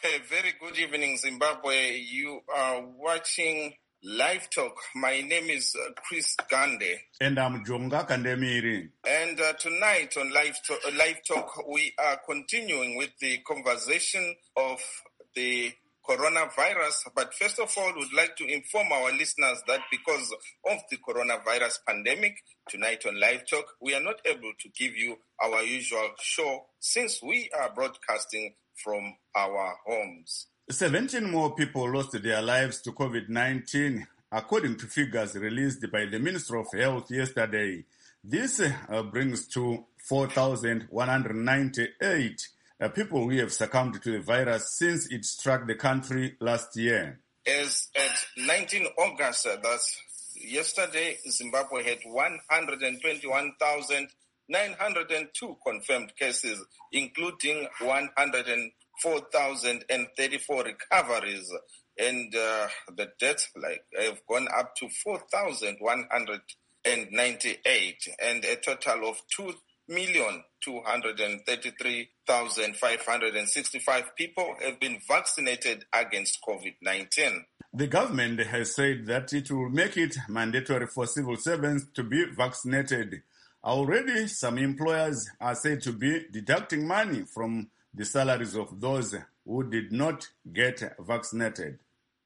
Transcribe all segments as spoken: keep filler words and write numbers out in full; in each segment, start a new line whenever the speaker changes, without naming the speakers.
A very good evening, Zimbabwe. You are watching Live Talk. My name is uh, Chris Gande.
And I'm Jonga Kandemiri.
And uh, tonight on Live Talk, uh, Live Talk, we are continuing with the conversation of the coronavirus. But first of all, we'd like to inform our listeners that because of the coronavirus pandemic, tonight on Live Talk, we are not able to give you our usual show since we are broadcasting from our homes.
seventeen more people lost their lives to COVID nineteen, according to figures released by the Ministry of Health yesterday. This uh, brings to four thousand one hundred ninety-eight uh, people who have succumbed to the virus since it struck the country last year.
As at nineteenth of August, uh, that's yesterday, Zimbabwe had one hundred twenty-one thousand nine hundred two confirmed cases, including one hundred four thousand thirty-four recoveries, and uh, the deaths like have gone up to four thousand one hundred ninety-eight, and a total of two million two hundred thirty-three thousand five hundred sixty-five people have been vaccinated against COVID nineteen.
The government has said that it will make it mandatory for civil servants to be vaccinated. Already, some employers are said to be deducting money from the salaries of those who did not get vaccinated.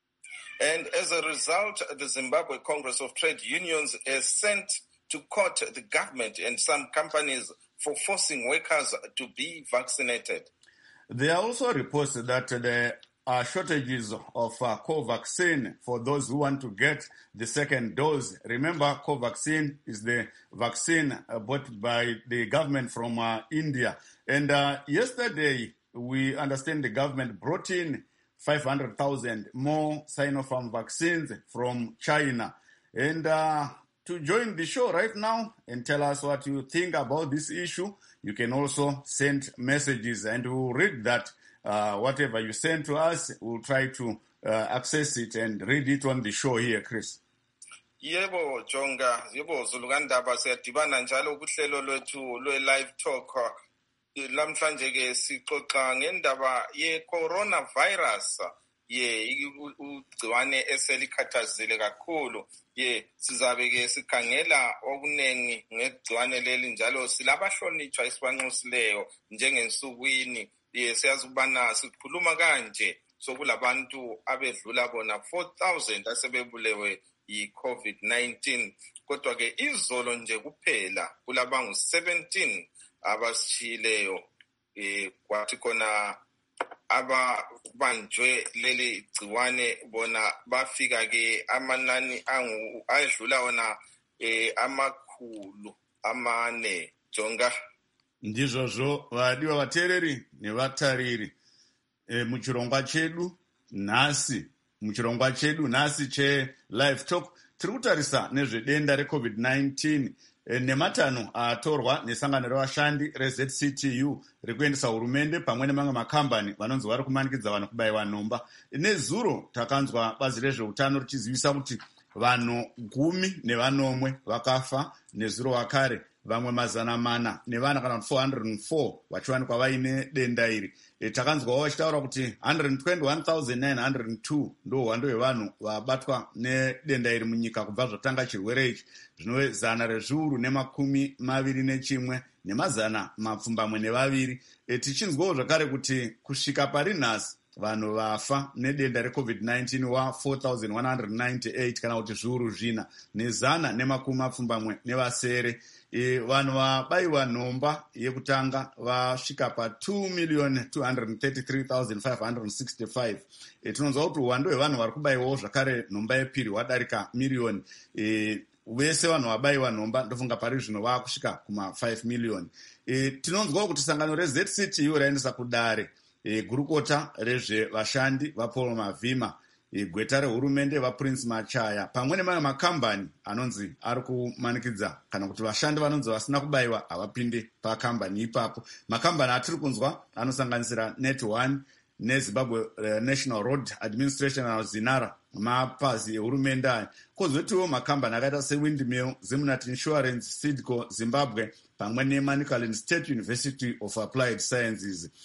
And as a result, the Zimbabwe Congress of Trade Unions has sent to court the government and some companies for forcing workers to be vaccinated.
There are also reports that there are shortages of uh, Covaxin for those who want to get the second dose. Remember, Covaxin is the vaccine uh, bought by the government from uh, India. And uh, yesterday, we understand the government brought in five hundred thousand more Sinopharm vaccines from China. And uh, to join the show right now and tell us what you think about this issue, you can also send messages and we'll read that. Uh, whatever you send to us, we'll try to uh, access it and read it on the show here, Chris.
Yebo, Jonga, yebo, Zulugandaba, siyadibana njalo kuhlelo lwethu lwe-Live Talk. Lamhlanje ke sixoxa ngendaba ye-coronavirus. Ye, ugciwane eselikhathazile kakhulu. Ye, sizabe ke sikhangela okunengi ngegciwane leli njalo silabahlonitshwa isibanxusileyo njengensukwini. Ye, siyazi ukubana sikhuluma kanje sokulabantu abedlula bona four thousand asebebulewe yi-COVID nineteen. Kodwa ke izolo nje kuphela kulabangu seventeen abashileyo eh kwathi khona ababanjwe leli gciwane bona bafika ke amanani angu ayedlula wona eh amakhulu amane. Jonga
ndizvozvo vadiwa vateereri nevatariri e, muchirongwa chedu nhasi muchirongwa chedu nhasi che-Live Talk tiri kutarisa nezvedenda reCovid nineteen e, nematanho atorwa nesangano revashandi reZ C T U rekuendesa hurumende pamwe nemamwe makambani vanonzi vari kumanikidza vanhu kubayiwa nhomba. Nezuro takanzwa bazi rezveutano richizivisa kuti vanhu gumi nevanomwe vakafa nezuro wakare, vamwe mazana mana nevana kana four hundred four vachiwanikwa vaine denda iri. E, takanzwawo vachitaura kuti one hundred twenty-one thousand nine hundred two ndo hwando hwevanhu vabatwa nedenda iri munyika kubva zvotanga chirwere ichi, zvinove zana rezviuru nemakumi maviri nechimwe nemazana mapfumbamwe nevaviri. E, tichinzwawo zvakare kuti kusvika pari nhasi vanhu vafa nedenda reCovid nineteen wa four thousand one hundred ninety-eight kana kuti zviuru zvina nezana nemakumi mapfumbamwe nevasere. E, vanhu vabayiwa nhomba yekutanga vasvika pa two million two hundred thirty-three thousand five hundred sixty-five. E, tinonzwa kuti uwando hwevanhu vari kubayiwawo zvakare nhomba yepiri hwadarika miriyoni. E, vese vanhu vabayiwa nhomba ndofunga pari zvino vakusvika kuma five million. E, tinonzwawo kuti sangano reZ C T U raendesa kudare e, gurukota rezvevashandi vaPaul Mavhima, e, gweta rehurumende vaPrince Machaya pamwe nemamwe makambani anonzi ari kumanikidza kana kuti vashandi vanonzi vasina kubayiwa havapinde pakambani ipapo. Makambani atiri kunzwa anosanganisira Net one neZimbabwe uh, National Road Administration kana Zinara, mapazi ehurumende aya. Kozotiwo makambani akaita seWindmill, Zimnat Insurance, Sidco Zimbabwe pamwe neManicaland State University of Applied Sciences.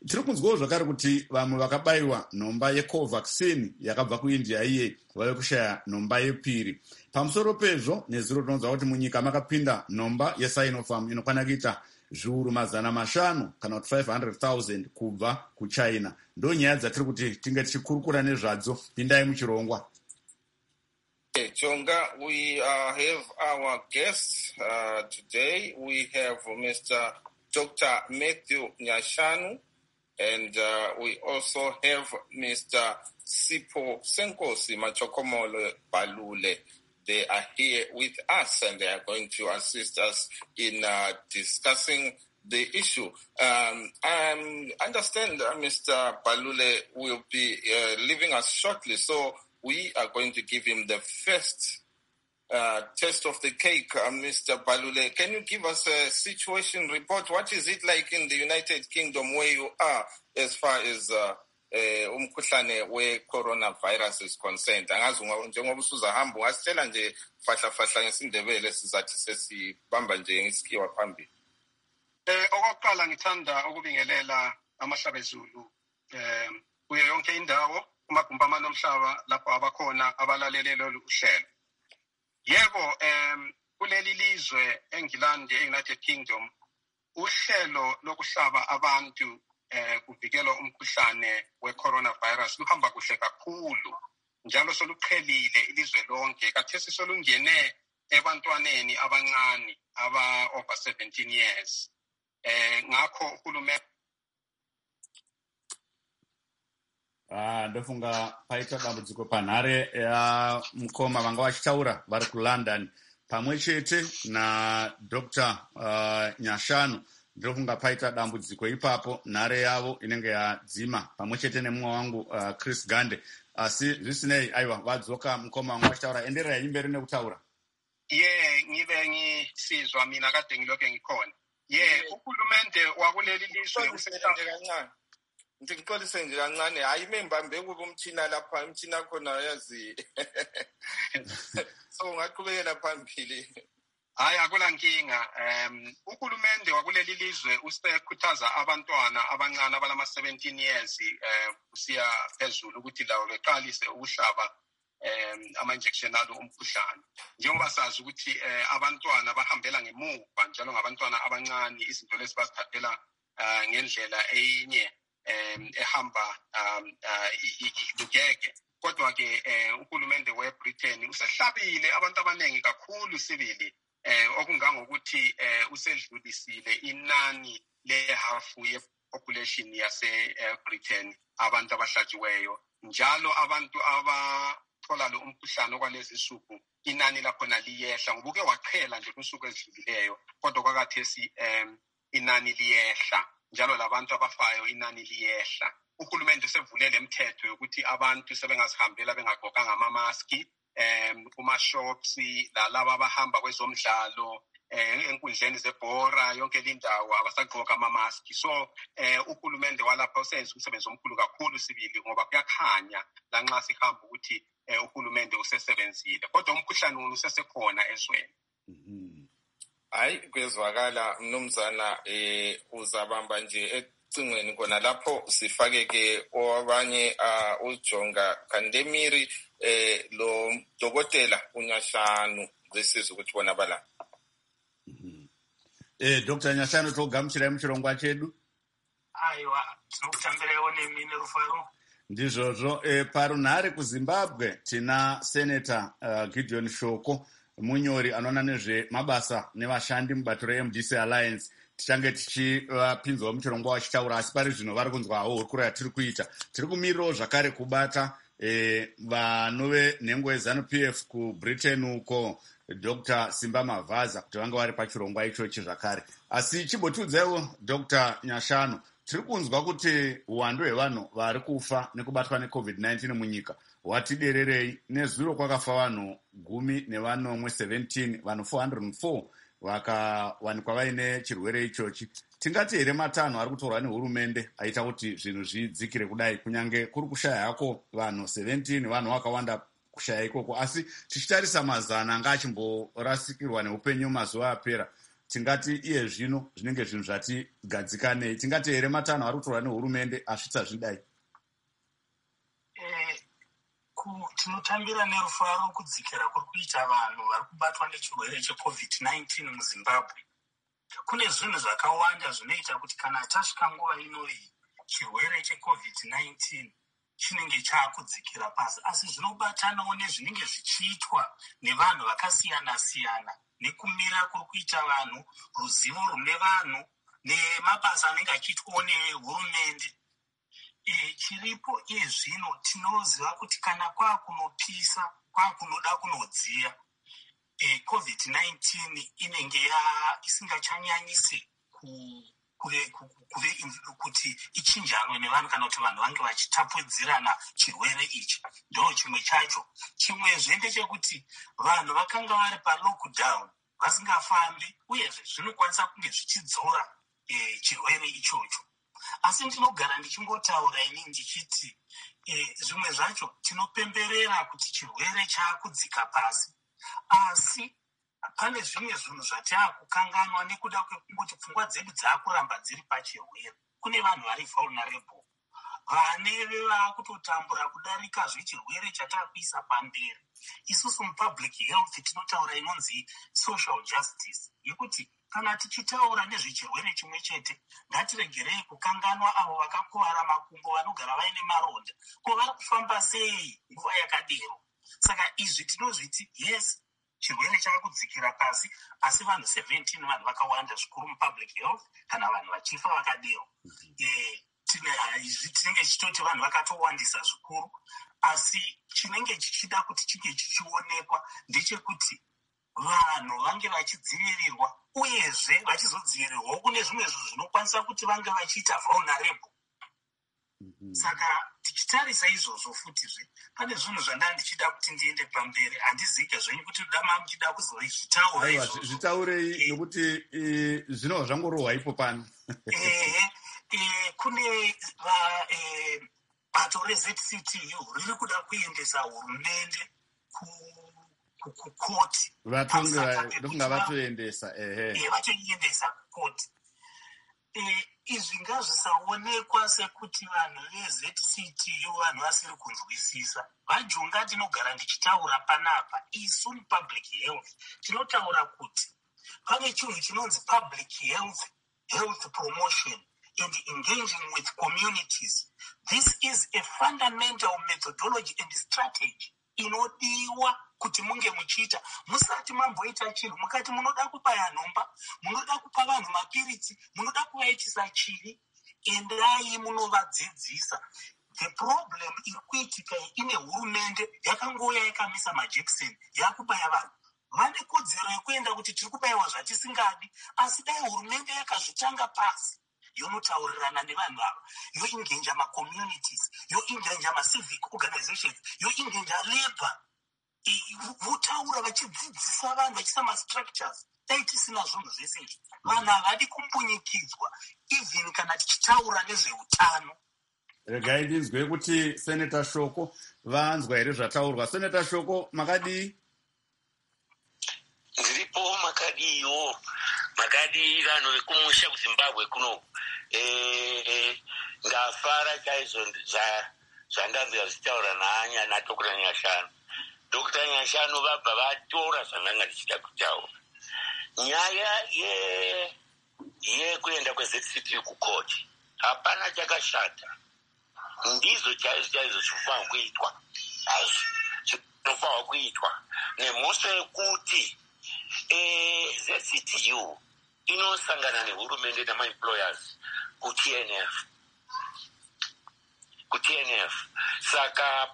tiri kunzwawo zvakare kuti vamwe vakabayiwa nhomba yecovaccine yakabva kuindia iye vave kushaya nhomba yepiri. Pamusoro pezvo nezuro tinoudza kuti munyika makapinda nhomba yeSinopharm inokwana kuita zviuru mazana mashanu kana kuti five hundred thousand kubva kuchina. Ndo nyaya dzatiri kuti tinge tichikurukura nezvadzo. Pindai muchirongwa.
Chonga, we uh, have our guests uh, today. We have Mister Doctor Matthew Nyashanu, and uh, we also have Mister Sipho Senkosi Machokomolo Balule. They are here with us, and they are going to assist us in uh, discussing the issue. Um, I understand uh, Mister Balule will be uh, leaving us shortly, so we are going to give him the first uh, test of the cake. Uh, Mister Balule, can you give us a situation report? What is it like in the United Kingdom where you are as far as uh, umkhuhlane uh, where coronavirus is concerned? Angazi njengoba usuzahamba ungasitshela nje fahla fahla ngesindebele sizathi sesibamba nje ngesikiwa phambili.
Eh okokuqala ngithanda ukubingelela amahlabezulu eh kuyo yonke indawo kumagumba nomhlaba lapho abakhona abalalele lolu uhlelo. Yebo em kuleli lizwe eNgilandi eUnited Kingdom uhlelo lokuhlaba abantu eh kuvikela umkhuhlane weCoronavirus luhamba kuhle kakhulu njalo soluqhelile ilizwe lonke kathesi solungene ebantwaneni abancane aba over seventeen years. Eh ngakho uhulumeni
Ah, ndofunga paita dambudziko panhare ya mukoma vanga vachitaura vari kuLondon pamwe chete na Doctor uh, Nyashanu. Ndofunga paita dambudziko ipapo nhare yavo inenge yadzima pamwe chete nemumwe wangu uh, Chris Gande. Asi zvisinei aiwa vadzoka mukoma vanga vachitaura enderai imberi nekutaura.
Ye ngibe ngisizwa mina kade ngiloke ngikhona. Ye uhulumende wakuleli lizwe
usebenze kancane. Ngixolise nje kancane hayi membambe kuba umthina lapha umthina khona yazi so ngaqhubekela phambili.
Hayi akula nkinga. Um uhulumende wakuleli lizwe usekhuthaza abantwana abancane abalama seventeen years eh usiya phezulu ukuthi lawo beqalise ukuhlaba um ama injection alo umkhuhlane. Njengoba sazi ukuthi eh abantwana bahambela ngemuva njalo ngabantwana abancane izinto lezi basithathela ngendlela eyinye um ehamba um ibukeke. Kodwa ke uhulumende weBritain usehlabile abantu abanengi kakhulu sibili eh okungangokuthi eh usedlulisile inani lehafu yepopulation yase Britain abantu abahlatshiweyo njalo abantu abathola lo umkhuhlane okwalezi insuku inani lakhona liyehla ngobuke waqhela nje kusuku ezidlulileyo kodwa kwakathesi um inani liyehla njalo labantu abafayo inani liyehla. Uhulumende usevulele imithetho yokuthi abantu sebengazihambela bengagqokanga ama maski em kuma shops la laba abahamba kwezomdlalo eh enkundleni zebhora yonke lindawo abasagqoka ama maski. So eh uhulumende walapha usenza umsebenzi omkhulu kakhulu sibili ngoba kuyakhanya lanxa sihamba ukuthi eh uhulumende usesebenzile kodwa umkhuhlane usesekhona ezweni.
Mhm.
Hayi kwezwakala mnumzana eh uzabamba nje ecingweni kona lapho sifake ke obanye uh, uJonga Kandemiri eh lo dokotela uNyashanu zesizwe ukuthi bona bala.
Mhm. Eh Doctor Nyashanu togamchira muchirongwa chedu.
Aiwa tinokutambira one mine Rufaro.
Ndizvozvo eh parunhare kuZimbabwe tina Senator uh, Gideon Shoko munyori anoona nezve mabasa nevashandi mubato reM D C Alliance. Tichange tichipinzwa muchirongwa wachitaura asi pari zvino vari kunzwawo hurukuro yatiri kuita. Tiri kumirirawo zvakare kubata eh vanove nhengo yeZanu-P F kuBritain uko Doctor Simba Mavaza kuti vange vari pachirongwa ichochi zvakare. Asi chibotiudzaiwo Doctor Nyashanu, tiri kunzwa kuti uwandu hwevanhu vari kufa nekubatwa neCovid nineteen munyika hwatidererei. Nezuro kwakafa vanhu gumi nevanomwe seventeen, vanhu four hundred four vakawanikwa vaine chirwere ichochi. Tingati here matanho ari kutorwa nehurumende aita kuti zvinhu zvidzikire kudai kunyange kuri kushaya hako vanhu seventeen vanhu vakawanda kushaya ikoko asi tichitarisa mazana anga achimborasikirwa neupenyu mazuva apera. tingati iye zvino zvinenge zvinhu zvati gadzikanei. Tingati here matanho ari kutorwa nehurumende asvitsa zvidai?
Tinotambira nerufaro kudzikira kuri kuita vanhu vari kubatwa nechirwere checovid nineteen muZimbabwe. Kune zvinhu zvakawanda zvinoita kuti kana tasvika nguva inoyi chirwere checovid nineteen chinenge chaakudzikira pasi, asi zvinobatanawo nezvinenge zvichiitwa nevanhu vakasiyana-siyana, nekumira kuri kuita vanhu, ruzivo rune vanhu, nemabasa anenge achiitwawo nehurumende. E, chiripo iye zvino tinoziva kuti kana kwaakunopisa, kwaakunoda kunodziya, e, covid nineteen inenge isingachanyanyisi ku kuve kuve kuti ichinjanwe nevanhu kana kuti vanhu vange vachitapudzirana chirwere ichi. Ndo chimwe chacho. Chimwezve ndechekuti vanhu vakanga vari palockdown vasingafambi, uyezve zvinokwanisa kunge zvichidzora e, chirwere ichocho. Asi ndinogara ndichingotaura ini ndichiti e, zvimwe zvacho tinopemberera kuti chirwere chaakudzika pasi, asi pane zvimwe zvinhu zvatakukanganwa nekuda kwekungoti pfungwa dzedu dzaakuramba dziri pachirwere. Kune vanhu vari vulnerable, vaneve vaakutotambura kudarika zvechirwere chatakuisa pamberi. Isusu mupublic health tinotaura inonzi social justice, yekuti kana tichitaura nezvechirwere chimwe chete, ngatiregerei kukanganwa avo vakakuvara makumbo, vanogara vaine maronda. Ko vari kufamba sei nguva yakadero? Saka izvi tinozviti yes, chirwere chaakudzikira pasi, asi vanhu seventeen vanhu vakawanda zvikuru mupublic health, kana vanhu vachifa vakadero. E, izvi tinenge tichitoti vanhu vakatowandisa zvikuru, asi chinenge chichida kuti chinge chichionekwa ndechekuti vanhu vange vachidzivirirwa, uyezve vachizodzivirirwa kune zvimwe zvinhu zvinokwanisa kuti vange vachiita vulnerable. Mm-hmm. Saka tichitarisa izvozvo futizve, pane zvinhu zvandanga ndichida kuti ndiende pamberi. Handizike zvenyu kuti dama muchida kuzozvitaura izvozvo.
Zvitaurei nokuti zvinova zvangorohwa ipo pano.
Ehe, e, kune va e, bato reZ C T U riri kuda kuendesa hurumende ku kukoti.
Vatonga vatoendesa, ehe.
Vatoiendesa kukoti. E, izvi ngazvisaonekwa sekuti vanhu veZ C T U vanhu vasiri kunzwisisa. Vajunga tinogara ndichitaura panapa, isu mupublic health tinotaura kuti pane chinhu chinonzi public health, health promotion and engaging with communities. This is a fundamental methodology and strategy inodiwa kuti munge muchiita. Musati mamboita chinhu mukati munoda kubaya nhomba, munoda kupa vanhu mapiritsi, munoda kuvaitisa chivi, endai munovadzidzisa. The problem iri kuitika ine hurumende yakangouya yakamisa majekiseni yakubaya vanhu. Vane kodzero yekuenda kuti tiri kubayiwa zvatisingadi, asi dai hurumende yakazvitanga pasi yonotaurirana nevanhu ava, yoengage macommunities, yoengage macivic organizations, yoengage labor, votaura vachidzidzisa vanhu vachisa mastructures. Dai tisina zvinhu zvese izvi, vanhu havadi kumbunyikidzwa, even kana tichitaura nezveutano.
Regai ndinzwe kuti Senator Shoko vanzwa here zvataurwa. Senator Shoko, makadii?
Ndiripo makadiyo, makadi vanhu vekumusha kuZimbabwe kuno. Eh, ngafara chaizvo zvandanzira zvichitaura nanya naDokta Nyashanu. Dokta Nyashanu vabva vatora zvandanga ndichida kutaura. Nyaya ye yekuenda kweZ C T U kukoti hapana chakashata. Ndizo chaizvo chaizvo zvinofanirwa kuitwa. Zvinofanirwa kuitwa nemusi wekuti eh, Z C T U inosangana nehurumende nama-employers ku-T N F. Ku-T N F. Saka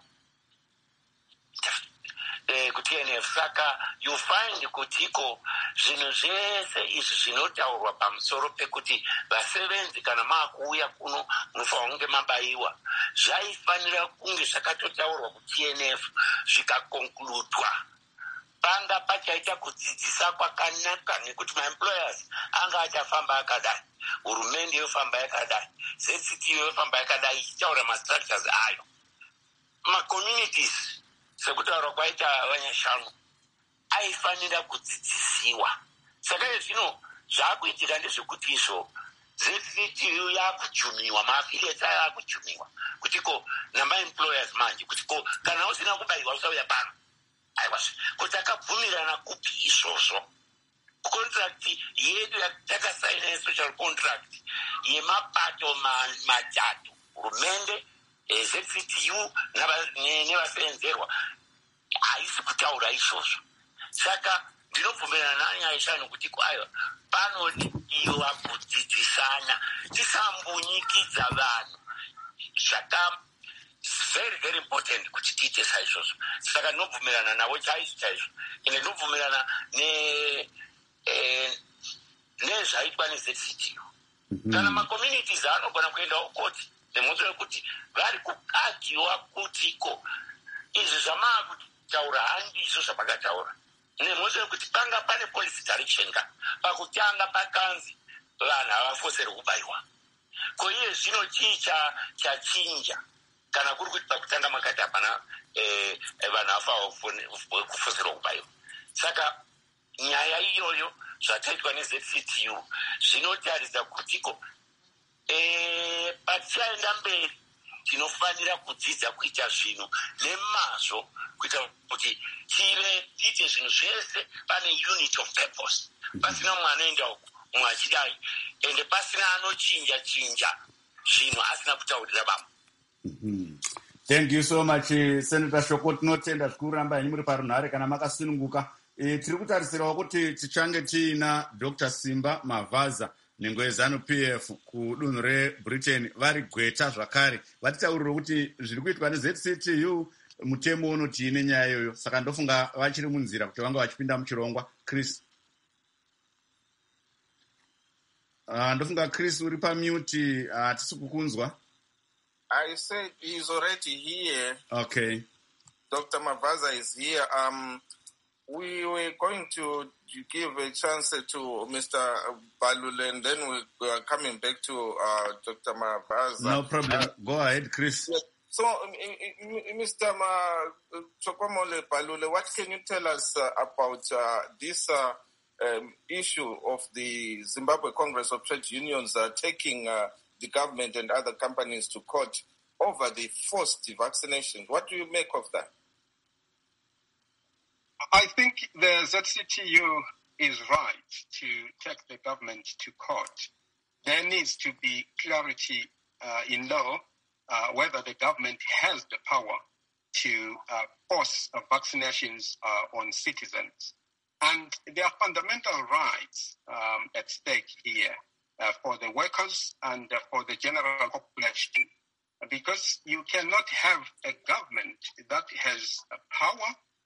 eh, ku-T N F. Saka you find kutiko zvinhu zvese izvi zvinotaurwa pamusoro pekuti vasevenzi kana maakuuya kuno munofanirwa kunge mabayiwa, zvaifanira kunge zvakatotaurwa ku-T N F zvikakonkludwa. Panga pachaita kudzidzisa kwakanaka nekuti ma-employers anga achafamba akadai, hurumende yofamba yakadai, Z C T U yofamba yakadai ichitaura ma-structures ayo. Ma-communities sekutaura kwaita Vanyashanu aifanira kudzidzisiwa. Saka zvino zvakuitika ndezvekuti izvo Z C T U yakujumiwa, maafiliates aya akujumiwa kuti ko namaemployers manje kuti ko kana usina kubayiwa usauya pano. Aiwa, kuti akabvumirana kupi izvozvo? Contract yedu yatakasaina ye-social contract yemapato matatu, hurumende, Z C T U nevasenzerwa, haisi kutaura izvozvo. Saka ndinobvumirana nani aishano kuti kwayo panodiwa kudzidzisana, tisambunyikidza vanhu. Zvaka very very important kuti tiite saizvozvo. Saka ndinobvumirana navo chaizvo chaizvo. Ine ndinobvumirana ne eh nezvaitwa ne-Z C T U. Kana ma-communities anogona kuendawo koti nemusi wekuti vari kukagiwa kutiko izvi zvamakutaura handizvo zvamakataura. Nemusi wekuti panga pane policy direction ka pakutanga pakanzi vanhu havafoseri kubayiwa. Ko iye zvino chii chachinja kana kuri kuti pakutanga makati hapana vanhu hafawo kufoserwa kubayiwa. Saka nyaya iyoyo zvataitwa ne-Z C T U zvinotaridza kutiko patichaenda mberi tinofanira kudzidza kuita zvinhu nemazvo kuita kuti tive tiite zvinhu zvese pane unit of purpose, pasina mumwe anoenda uku mumwe achidai ende pasina anochinja chinja zvinhu asina kutaurira vamwe.
Mm-hmm. Thank you so much, Senator Shoko. Tinotenda zvikuru ramba henyu muri parunhare kana makasununguka. E, tiri kutarisirawo kuti tichange tiina Doctor Simba Mavaza nengwezano P F kudunhu reBritain vari gweta zvakare vatitaurire kuti zviri kuitwa ne-Z C T U mutemo unoti ine nyaya iyoyo. Saka ndofunga vachiri munzira kuti vanga vachipinda muchirongwa. Chris, uh, ndofunga Chris uri pamute, hatisi uh, kukunzwa.
I said he's already here.
Okay.
Doctor Mavaza is here. Um, we were going to give a chance to Mister Balule, and then we are coming back to uh, Doctor Mavaza.
No problem. Uh, Go ahead, Chris.
Yes. So, um, Mister Ma, Chokomole Balule, what can you tell us uh, about uh, this uh, um, issue of the Zimbabwe Congress of Trade Unions uh, taking uh, the government and other companies to court over the forced vaccinations? What do you make of that?
I think the Z C T U is right to take the government to court. There needs to be clarity uh, in law uh, whether the government has the power to uh, force uh, vaccinations uh, on citizens. And there are fundamental rights um, at stake here uh, for the workers and uh, for the general population, because you cannot have a government that has a power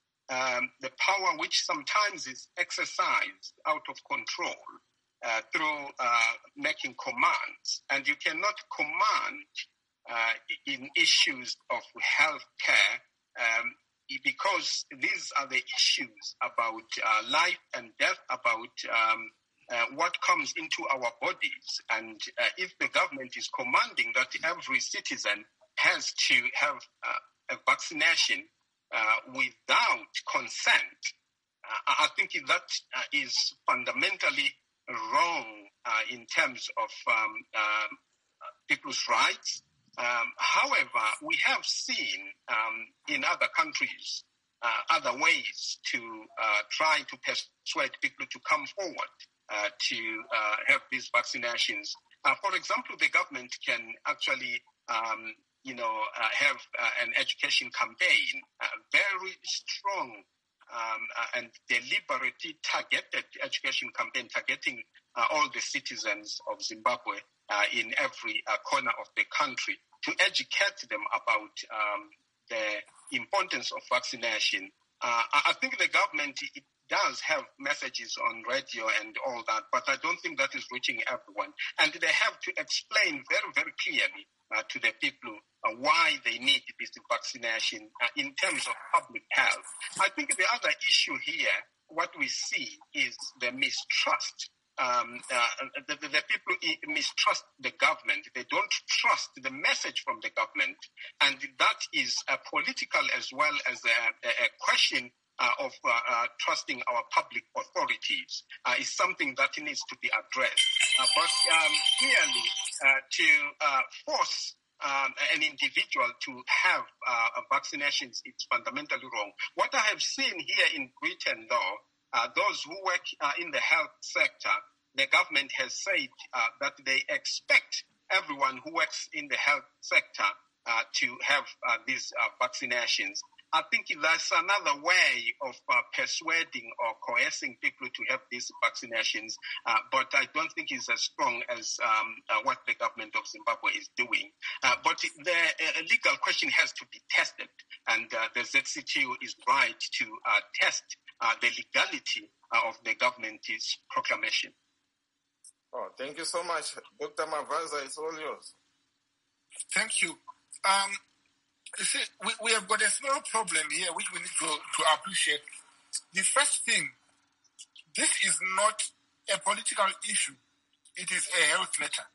Um, the power which sometimes is exercised out of control uh, through uh, making commands. And you cannot command uh, in issues of health care um, because these are the issues about uh, life and death, about um, uh, what comes into our bodies. And uh, if the government is commanding that every citizen has to have uh, a vaccination Uh, without consent, uh, I think that uh, is fundamentally wrong uh, in terms of um, uh, people's rights. Um, however, we have seen um, in other countries uh, other ways to uh, try to persuade people to come forward uh, to uh, have these vaccinations. Uh, for example, the government can actually um, you know, uh, have uh, an education campaign, uh, very strong um, uh, and deliberately targeted education campaign targeting uh, all the citizens of Zimbabwe uh, in every uh, corner of the country to educate them about um, the importance of vaccination. Uh, I think the government it does have messages on radio and all that, but I don't think that is reaching everyone. And they have to explain very, very clearly uh, to the people uh, why they need this vaccination uh, in terms of public health. I think the other issue here, what we see is the mistrust. Um, uh, the, the, the people mistrust the government. They don't trust the message from the government. And that is uh, political as well as a, a question uh, of uh, uh, trusting our public authorities uh, is something that needs to be addressed. Uh, but um, clearly, uh, to uh, force um, an individual to have uh, vaccinations, it's fundamentally wrong. What I have seen here in Britain, though, uh, those who work uh, in the health sector, the government has said uh, that they expect everyone who works in the health sector uh, to have uh, these uh, vaccinations. I think that's another way of uh, persuading or coercing people to have these vaccinations, uh, but I don't think it's as strong as um, uh, what the government of Zimbabwe is doing. Uh, but the uh, legal question has to be tested, and uh, the Z C T U is right to uh, test uh, the legality uh, of the government's proclamation.
Oh, thank you so much. Doctor Mavaza, it's all yours.
Thank you. Um, you see, we, we have got a small problem here which we need to, to appreciate. The first thing, this is not a political issue. It is a health matter.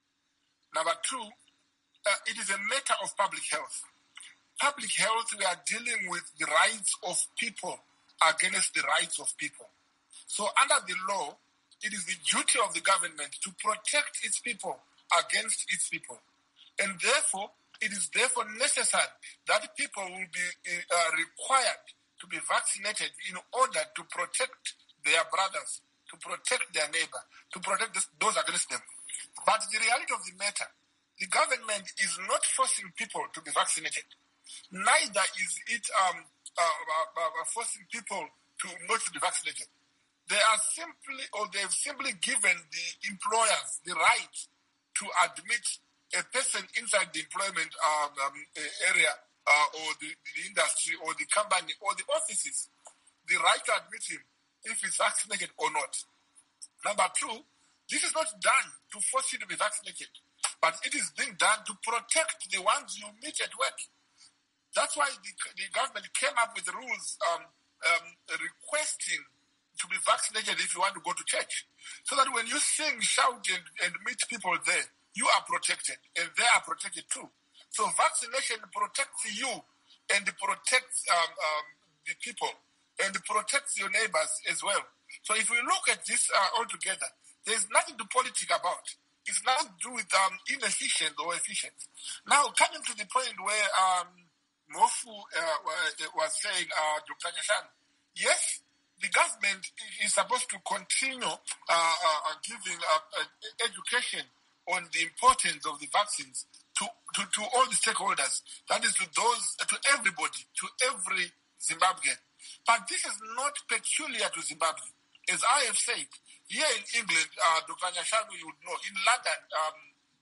Number two, uh, it is a matter of public health. Public health, we are dealing with the rights of people against the rights of people. So under the law, it is the duty of the government to protect its people against its people. And therefore, it is therefore necessary that people will be uh, required to be vaccinated in order to protect their brothers, to protect their neighbor, to protect this, those against them. But the reality of the matter, the government is not forcing people to be vaccinated. Neither is it um, uh, uh, uh, forcing people to not to be vaccinated. They are simply, or they've simply given the employers the right to admit a person inside the employment um, um, area uh, or the, the industry or the company or the offices, the right to admit him if he's vaccinated or not. Number two, this is not done to force you to be vaccinated, but it is being done to protect the ones you meet at work. That's why the, the government came up with rules um, um, requesting to be vaccinated if you want to go to church. So that when you sing, shout, and, and meet people there, you are protected, and they are protected too. So vaccination protects you and protects um, um, the people and protects your neighbors as well. So if we look at this uh, all together, there's nothing to politics about. It's nothing to do with um, inefficient or efficient. Now, coming to the point where um, Mofu uh, was saying, uh, Doctor Nyashanu, yes, the government is supposed to continue uh, uh, giving uh, uh, education on the importance of the vaccines to, to, to all the stakeholders. That is to those, to everybody, to every Zimbabwean. But this is not peculiar to Zimbabwe. As I have said, here in England, uh, Doctor Nyashanu, you would know, in London, um,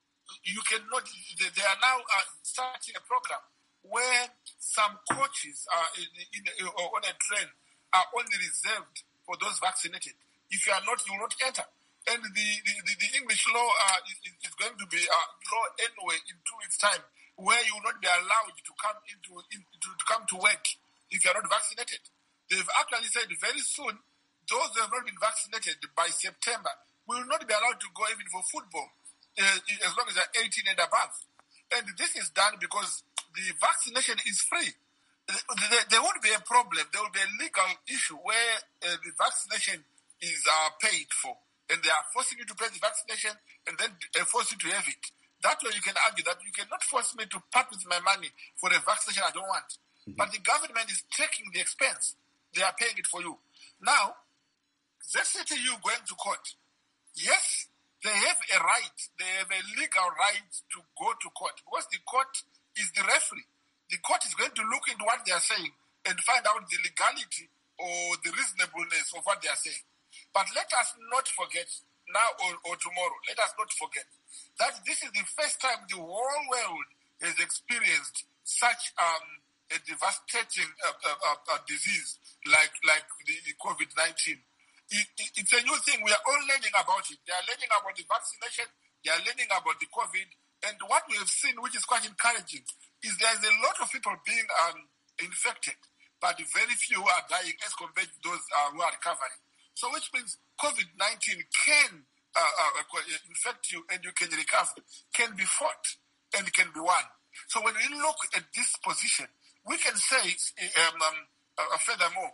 you cannot, they, they are now uh, starting a program where some coaches uh, in, in, in, on a train are only reserved for those vaccinated. If you are not, you will not enter. And the, the, the, the English law uh, is, is going to be uh, law anyway in two weeks' time, where you will not be allowed to come into in, to, to come to work if you are not vaccinated. They've actually said very soon, those who have not been vaccinated by September will not be allowed to go even for football, uh, as long as they're eighteen and above. And this is done because the vaccination is free. There won't be a problem. There will be a legal issue where uh, the vaccination is uh, paid for, and they are forcing you to pay the vaccination and then uh, force you to have it. That way you can argue that you cannot force me to part with my money for a vaccination I don't want. Mm-hmm. But the government is taking the expense. They are paying it for you. Now, Z C T U going to court. Yes, they have a right. They have a legal right to go to court because the court is the referee. The court is going to look into what they are saying and find out the legality or the reasonableness of what they are saying. But let us not forget, now or, or tomorrow, let us not forget that this is the first time the whole world has experienced such um, a devastating uh, uh, uh, disease like like the, the COVID nineteen. It, it, it's a new thing. We are all learning about it. They are learning about the vaccination. They are learning about the COVID. And what we have seen, which is quite encouraging, is there's a lot of people being um, infected, but very few are dying as compared to those uh, who are recovering. So which means COVID nineteen can uh, uh, infect you and you can recover, can be fought and can be won. So when we look at this position, we can say, um, um, uh, furthermore,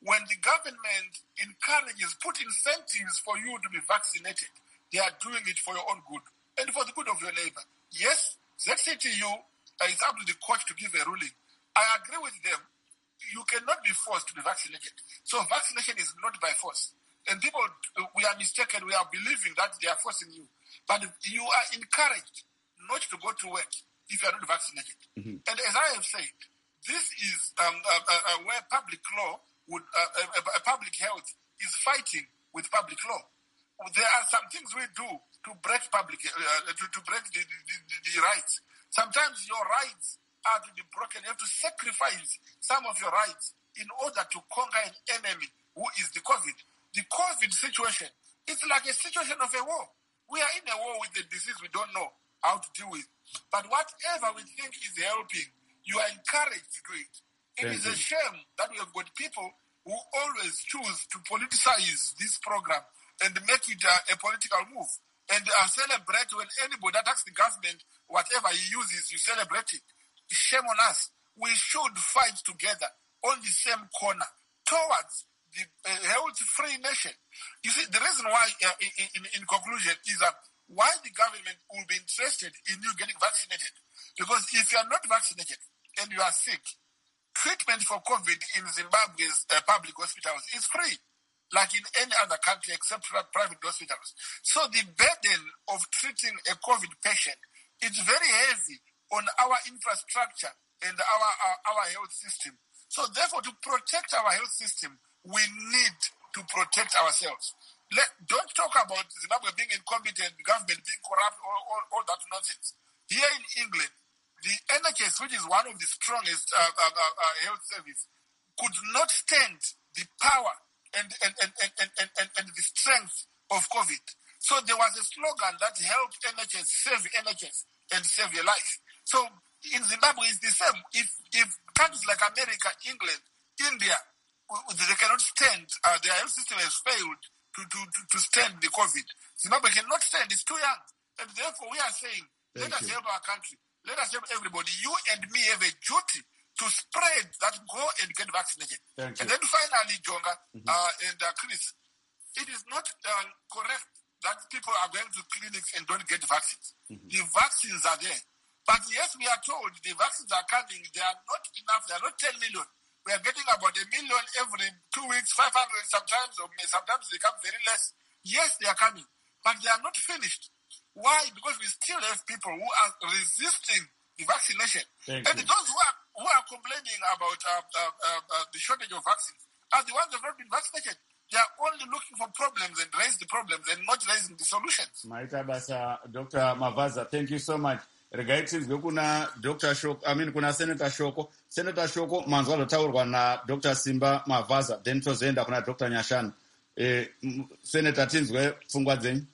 when the government encourages, put incentives for you to be vaccinated, they are doing it for your own good and for the good of your neighbor. Yes, Z C T U, uh, it's up to the court to give a ruling. I agree with them. You cannot be forced to be vaccinated. So vaccination is not by force. And people, we are mistaken, we are believing that they are forcing you. But you are encouraged not to go to work if you are not vaccinated. Mm-hmm. And as I have said, this is um, uh, uh, where public law, would uh, uh, public health is fighting with public law. There are some things we do to break public, uh, to, to break the, the, the, the rights. Sometimes your rights are to be broken. You have to sacrifice some of your rights in order to conquer an enemy who is the COVID. The COVID situation, it's like a situation of a war. We are in a war with a disease we don't know how to deal with. But whatever we think is helping, you are encouraged to do it. It Thank is you. a shame that we have got people who always choose to politicize this program and make it uh, a political move. And uh, celebrate when anybody attacks the government, whatever he uses, you celebrate it. Shame on us. We should fight together on the same corner towards the uh, health-free nation. You see, the reason why, uh, in, in conclusion, is that why the government will be interested in you getting vaccinated. Because if you are not vaccinated and you are sick, treatment for COVID in Zimbabwe's uh, public hospitals is free, like in any other country except private hospitals. So the burden of treating a COVID patient is very heavy on our infrastructure and our, our, our health system. So therefore, to protect our health system, we need to protect ourselves. Let, don't talk about Zimbabwe being incompetent, the government being corrupt, all, all, all that nonsense. Here in England, the N H S, which is one of the strongest uh, uh, uh, health service, could not stand the power and, and, and, and, and, and, and the strength of COVID. So there was a slogan that helped N H S save N H S and save your life. So in Zimbabwe, it's the same. If, if countries like America, England, India, they cannot stand, uh, their health system has failed to, to, to, to stand the COVID. Zimbabwe cannot stand, it's too young. And therefore we are saying, Thank let you. us help our country. Let us help everybody. You and me have a duty to spread that, go and get vaccinated.
Thank
and
you.
then finally, Jonga
mm-hmm.
uh, and uh, Chris, it is not uh, correct that people are going to clinics and don't get vaccines. Mm-hmm. The vaccines are there. But yes, we are told the vaccines are coming. They are not enough. They are not ten million. We are getting about a million every two weeks, five hundred sometimes, or sometimes they come very less. Yes, they are coming, but they are not finished. Why? Because we still have people who are resisting the vaccination.
Thank
and
you.
those who are, who are complaining about uh, uh, uh, uh, the shortage of vaccines are the ones who have not been vaccinated. They are only looking for problems and raise the problems and not raising the solutions.
Maita basa, Doctor Mavaza, thank you so much. Regai tinzwe kuna Doctor Shoko, I mean kuna Senator Shoko. Senator Shoko manzwa lotaurwa na Doctor Simba Mavaza, then tozoenda kuna Doctor Nyashana. Eh, Senator tinzwe pfungwa dzenyu.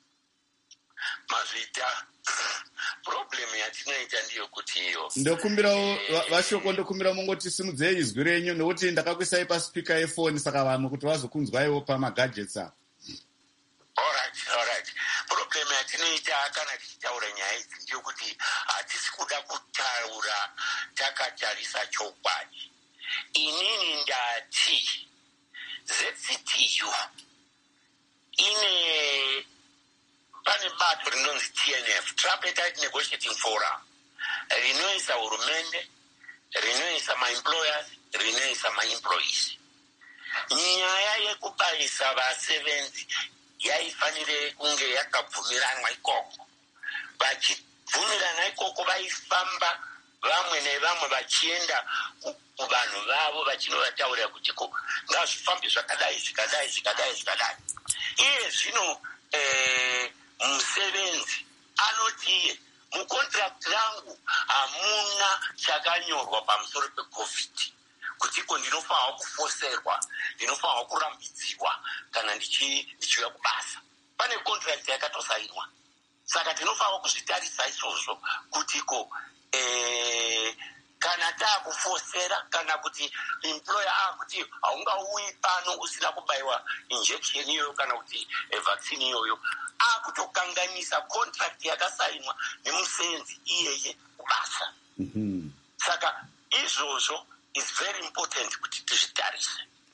Mazita problem yatinoita ndiyo kuti iyo.
Ndokumbirawo vashoko ndokumbira mongoti simudzei izwi renyu nokuti ndakakuisai paspeaker yefoni saka vanhu kuti vazokunzwaiwo pamagadgets a.
Alright, alright. Problem yatinoita kana tichitaura nyaya idzi ndeyekuti hatisi kuda kutaura takatarisa chokwadi. Inini ndati Z C T U ine pane bato rinonzi T N F, Tripartite Negotiating Forum, rinoisa hurumende, rinoisa ma-employers, rinoisa ma-employees. Nyaya yekubaisa vasevenzi yaifanire kunge yakabvumiranwa ikoko. Vachibvumirana ikoko vaifamba vamwe nevamwe vachienda kuvanhu vavo vachinovataurira kuti ko ngazvifambe zvakadai zvikadai zvikadai zvikadai. Iye zvino eh, musevenzi anoti mukontrakt rangu hamuna chakanyorwa pamusoro peCOVID kuti ko ndinofanirwa kufoserwa, ndinofanirwa kurambidziwa kana ndichiuya kubasa. Pane contract yakatosainwa. Saka tinofanirwa kuzvitarisa izvozvo kuti ko eh, kana taakufosera kana kuti employer akuti haungauyi pano usina kubaiwa injection iyoyo kana kuti vaccine iyoyo, akutokanganisa contract yakasainwa nemusenzi iyeye kubasa.
Mm-hmm.
Saka izvozvo is very important kuti tizvitarise.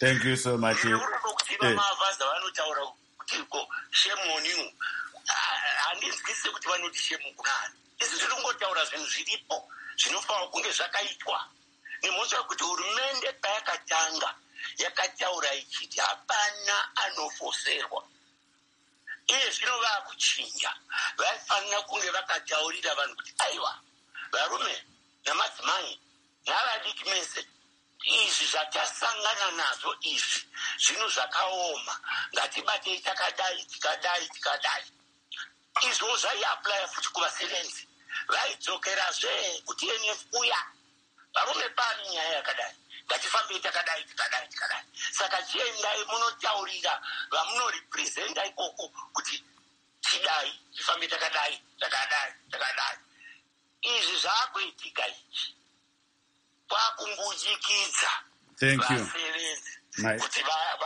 Thank you so much.
Unoda kuti vamavhaza vanotaura kuti ko shame on you. Handinzwisise kuti vanoti shame kunani. Izvi zviri kungotaura zvinhu zviripo zvinofanira kunge zvakaitwa. Nemhosva kuti hurumende payakatanga yakataura ichiti hapana anofoserwa. Iye zvino vakuchinja. Vaifanira kunge vakataurira vanhu kuti aiwa varume namadzimai navadiki mese izvi zvatasangana nazvo izvi zvinhu zvakaoma ngatibatei takadai tikadai tikadai. Izvo zvaiaplaya futi kuvasevenzi vaidzokerazve kuti N F uya varume pani nyaya yakadai ngatifambei takadai tikadai tikadai. Saka chiendai munotaurira vamunorepresenta ikoko kuti tidai tifambe takadai takadai takadai. Izvi zvaakuitika ichi kwakungujikidza vasevenzi kuti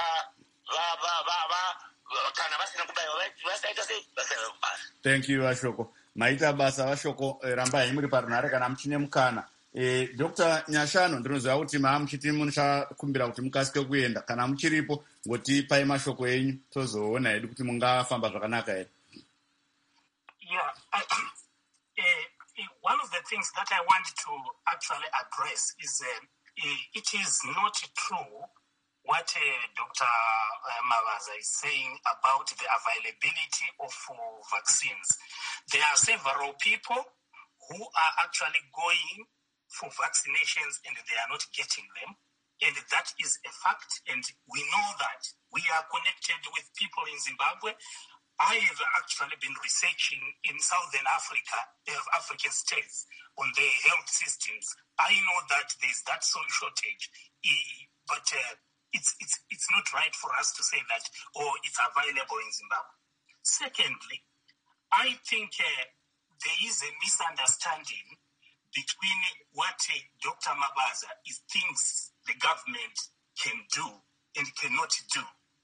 kana vasina kubayiwa vasaita sei vasaita kubasa.
Thank you Vashoko. Maita basa Vashoko, rambai muri parunhare kana muchine mukana. Eh, Doctor Nyashano ndinoziva kuti maamuchiti muchakumbira kuti mukasike kuenda kana muchiripo ngoti pai mashoko enyu tozoona hedu kuti mungafamba zvakanaka here.
Yeah, I, uh, one of the things that I want to actually address is uh, it is not true what uh, Doctor Mavaza is saying about the availability of uh, vaccines. There are several people who are actually going for vaccinations and they are not getting them. And that is a fact. And we know that we are connected with people in Zimbabwe. I have actually been researching in Southern Africa, uh, African states, on their health systems. I know that there's that soil shortage, but uh, it's, it's, it's not right for us to say that, oh, it's available in Zimbabwe. Secondly, I think uh, there is a misunderstanding between what uh, Doctor Mabaza is, thinks the government can do and cannot do.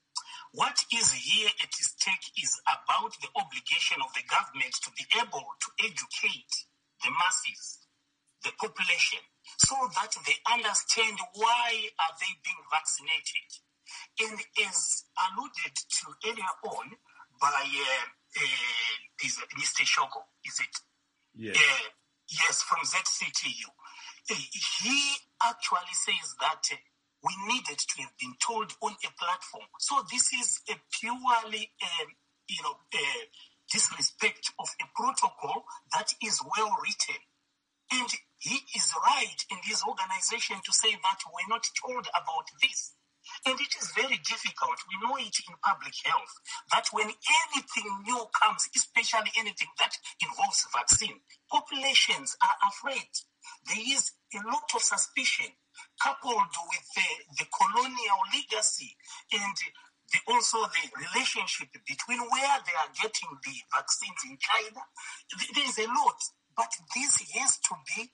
What is here at stake is about the obligation of the government to be able to educate the masses, the population, so that they understand why are they being vaccinated. And as alluded to earlier on by uh, uh, is Mister Shoko, is it?
Yes.
Uh, yes, from Z C T U. Uh, he actually says that uh, we needed to have been told on a platform. So this is a purely, um, you know, uh, disrespect of a protocol that is well written. And he is right in his organization to say that we're not told about this. And it is very difficult. We know it in public health, that when anything new comes, especially anything that involves vaccine, populations are afraid. There is a lot of suspicion, coupled with the, the colonial legacy and the, also the relationship between where they are getting the vaccines in China. There is a lot, but this has to be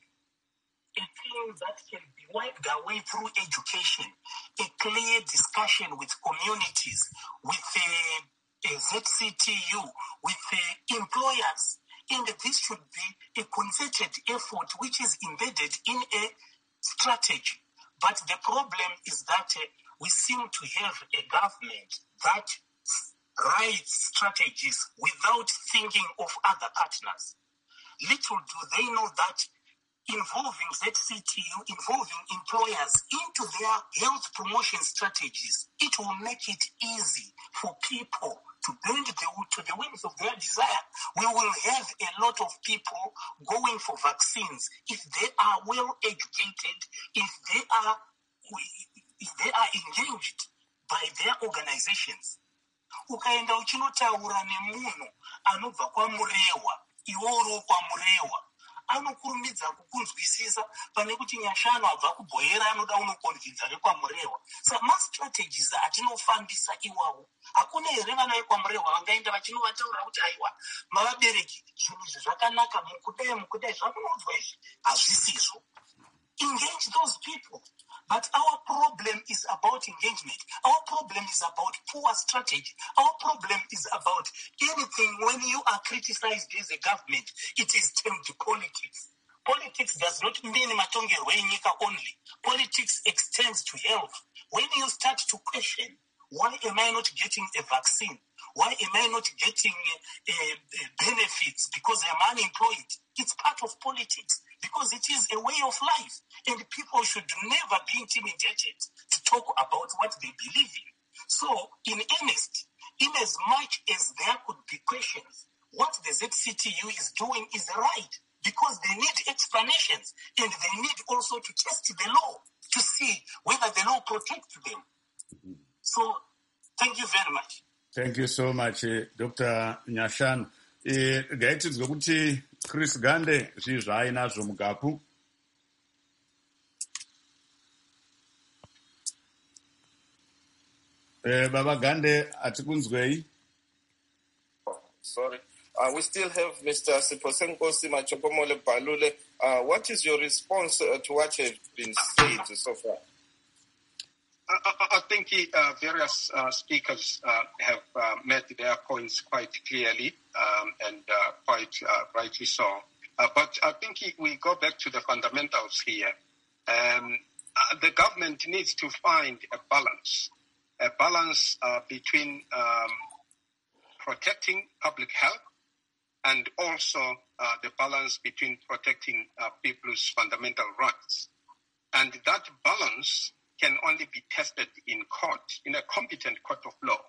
a thing that can be wiped away through education, a clear discussion with communities, with a, a Z C T U, with the employers. And this should be a concerted effort which is embedded in a strategy. But the problem is that uh, we seem to have a government that writes strategies without thinking of other partners. Little do they know that involving Z C T U, involving employers into their health promotion strategies, it will make it easy for people to bend the, to the wings of their desire. We will have a lot of people going for vaccines if they are well educated, if they are if they are engaged by their organizations. Ukaenda uchinotaura nemunhu anobva kwamurewa, iworo kwamurewa, anokurumidza kukunzwisisa pane kuti Nyashano abva kubhoyera anoda unokonvidza rekwamurewa. Saka mastrategies atinofambisa iwawo. Hakuna here vana vekwamurewa vangaenda vachinovataura kuti aiwa mavabereki zvinhu izvi zvakanaka mukudai mukudai zvamunonzwa izvi hazvisizvo. Engage those people. But our problem is about engagement. Our problem is about poor strategy. Our problem is about anything when you are criticized as a government, it is termed politics. Politics does not mean matongerwe nyika only. Politics extends to health. when you start to question, why am I not getting a vaccine? Why am I not getting uh, uh, benefits because I'm unemployed? It's part of politics because it is a way of life. And people should never be intimidated to talk about what they believe in. So, in earnest, in as much as there could be questions, what the Z C T U is doing is right because they need explanations and they need also to test the law to see whether the law protects them. So, thank you very much.
Thank you so much, uh, Doctor Nyashanu. Uh, gaitidzwe kuti Chris Gande zvii zvaainazvo mugapu. Uh, Baba Gande, atikunzwei.
Oh, sorry. Uh, we still have Mister Siposenkosi Machokomole Balule. Uh, what is your response uh, to what has been said so far?
I, I think uh, various uh, speakers uh, have uh, made their points quite clearly um, and uh, quite uh, rightly so. Uh, but I think we go back to the fundamentals here. Um, uh, the government needs to find a balance, a balance uh, between um, protecting public health and also uh, the balance between protecting uh, people's fundamental rights. And that balance can only be tested in court, in a competent court of law,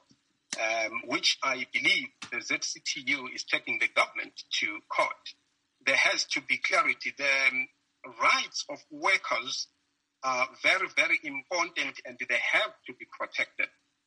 um, which I believe the Z C T U is taking the government to court. There has to be clarity. The um, rights of workers are very, very important and they have to be protected.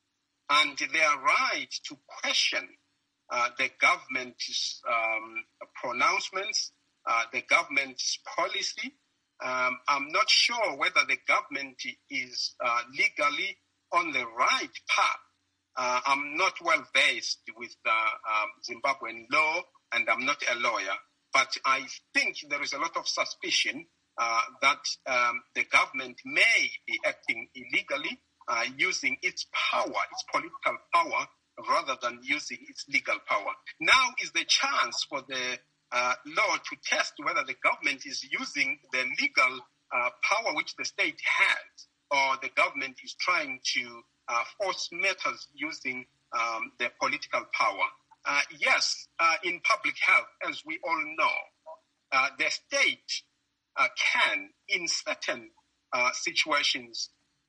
And their right to question uh, the government's um, pronouncements, uh, the government's policy. Um, I'm not sure whether the government is uh, legally on the right path. Uh, I'm not well versed with the um, Zimbabwean law, and I'm not a lawyer, but I think there is a lot of suspicion uh, that um, the government may be acting illegally, uh, using its power, its political power, rather than using its legal power. Now is the chance for the Uh, law to test whether the government is using the legal uh, power which the state has, or the government is trying to uh, force matters using um, the political power. Uh, yes, uh, in public health, as we all know, uh, the state uh, can, in certain uh, situations,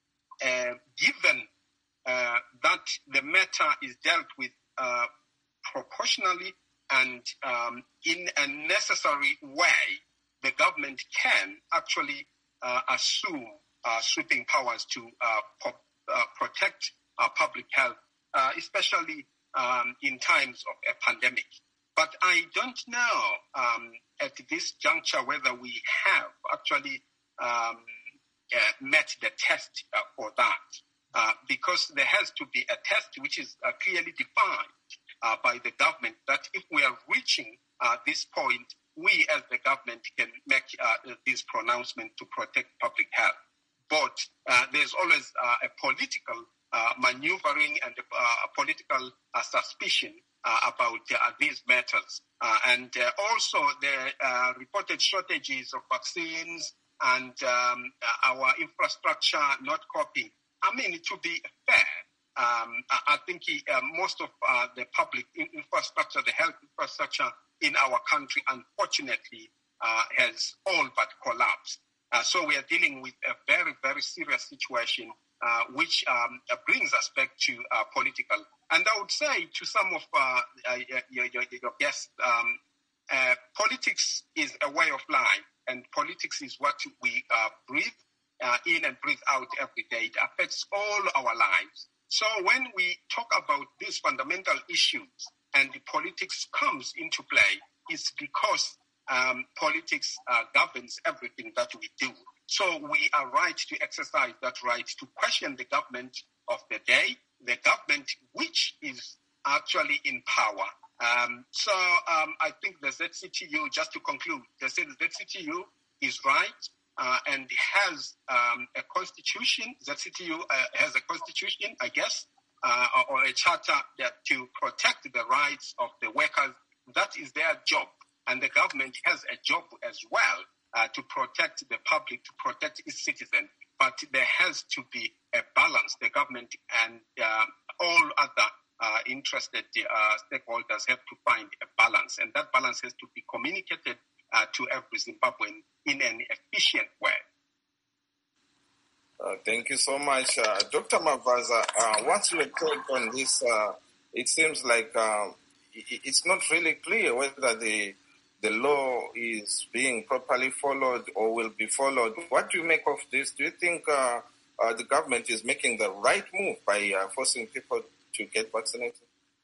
uh, given uh, that the matter is dealt with uh, proportionally and um, in a necessary way, the government can actually uh, assume uh, sweeping powers to uh, po- uh, protect uh, public health, uh, especially um, in times of a pandemic. But I don't know um, at this juncture whether we have actually um, uh, met the test uh, for that, uh, because there has to be a test which is uh, clearly defined Uh, by the government, that if we are reaching uh, this point, we as the government can make uh, this pronouncement to protect public health. But uh, there's always uh, a political uh, maneuvering and uh, a political uh, suspicion uh, about uh, these matters. Uh, and uh, also the uh, reported shortages of vaccines and um, our infrastructure not coping. I mean, to be fair, Um, I think uh, most of uh, the public infrastructure, the health infrastructure in our country, unfortunately, uh, has all but collapsed. Uh, so we are dealing with a very, very serious situation, uh, which um, brings us back to uh, political. And I would say to some of uh, your, your, your guests, um, uh, politics is a way of life, and politics is what we uh, breathe uh, in and breathe out every day. It affects all our lives. So when we talk about these fundamental issues and the politics comes into play, it's because um, politics uh, governs everything that we do. So we are right to exercise that right to question the government of the day, the government which is actually in power. Um, so um, I think the Z C T U, just to conclude, the Z C T U is right. Uh, and has um, a constitution, Z C T U uh, has a constitution, I guess, uh, or, or a charter that to protect the rights of the workers. That is their job. And the government has a job as well uh, to protect the public, to protect its citizens. but there has to be a balance. The government and uh, all other uh, interested uh, stakeholders have to find a balance, and that balance has to be communicated uh, to every Zimbabwean in an efficient way.
Uh, thank you so much. Uh, Doctor Mavaza, uh, what's your take on this? Uh, it seems like uh, it's not really clear whether the the law is being properly followed or will be followed. What do you make of this? Do you think uh, uh, the government is making the right move by uh, forcing people to get vaccinated?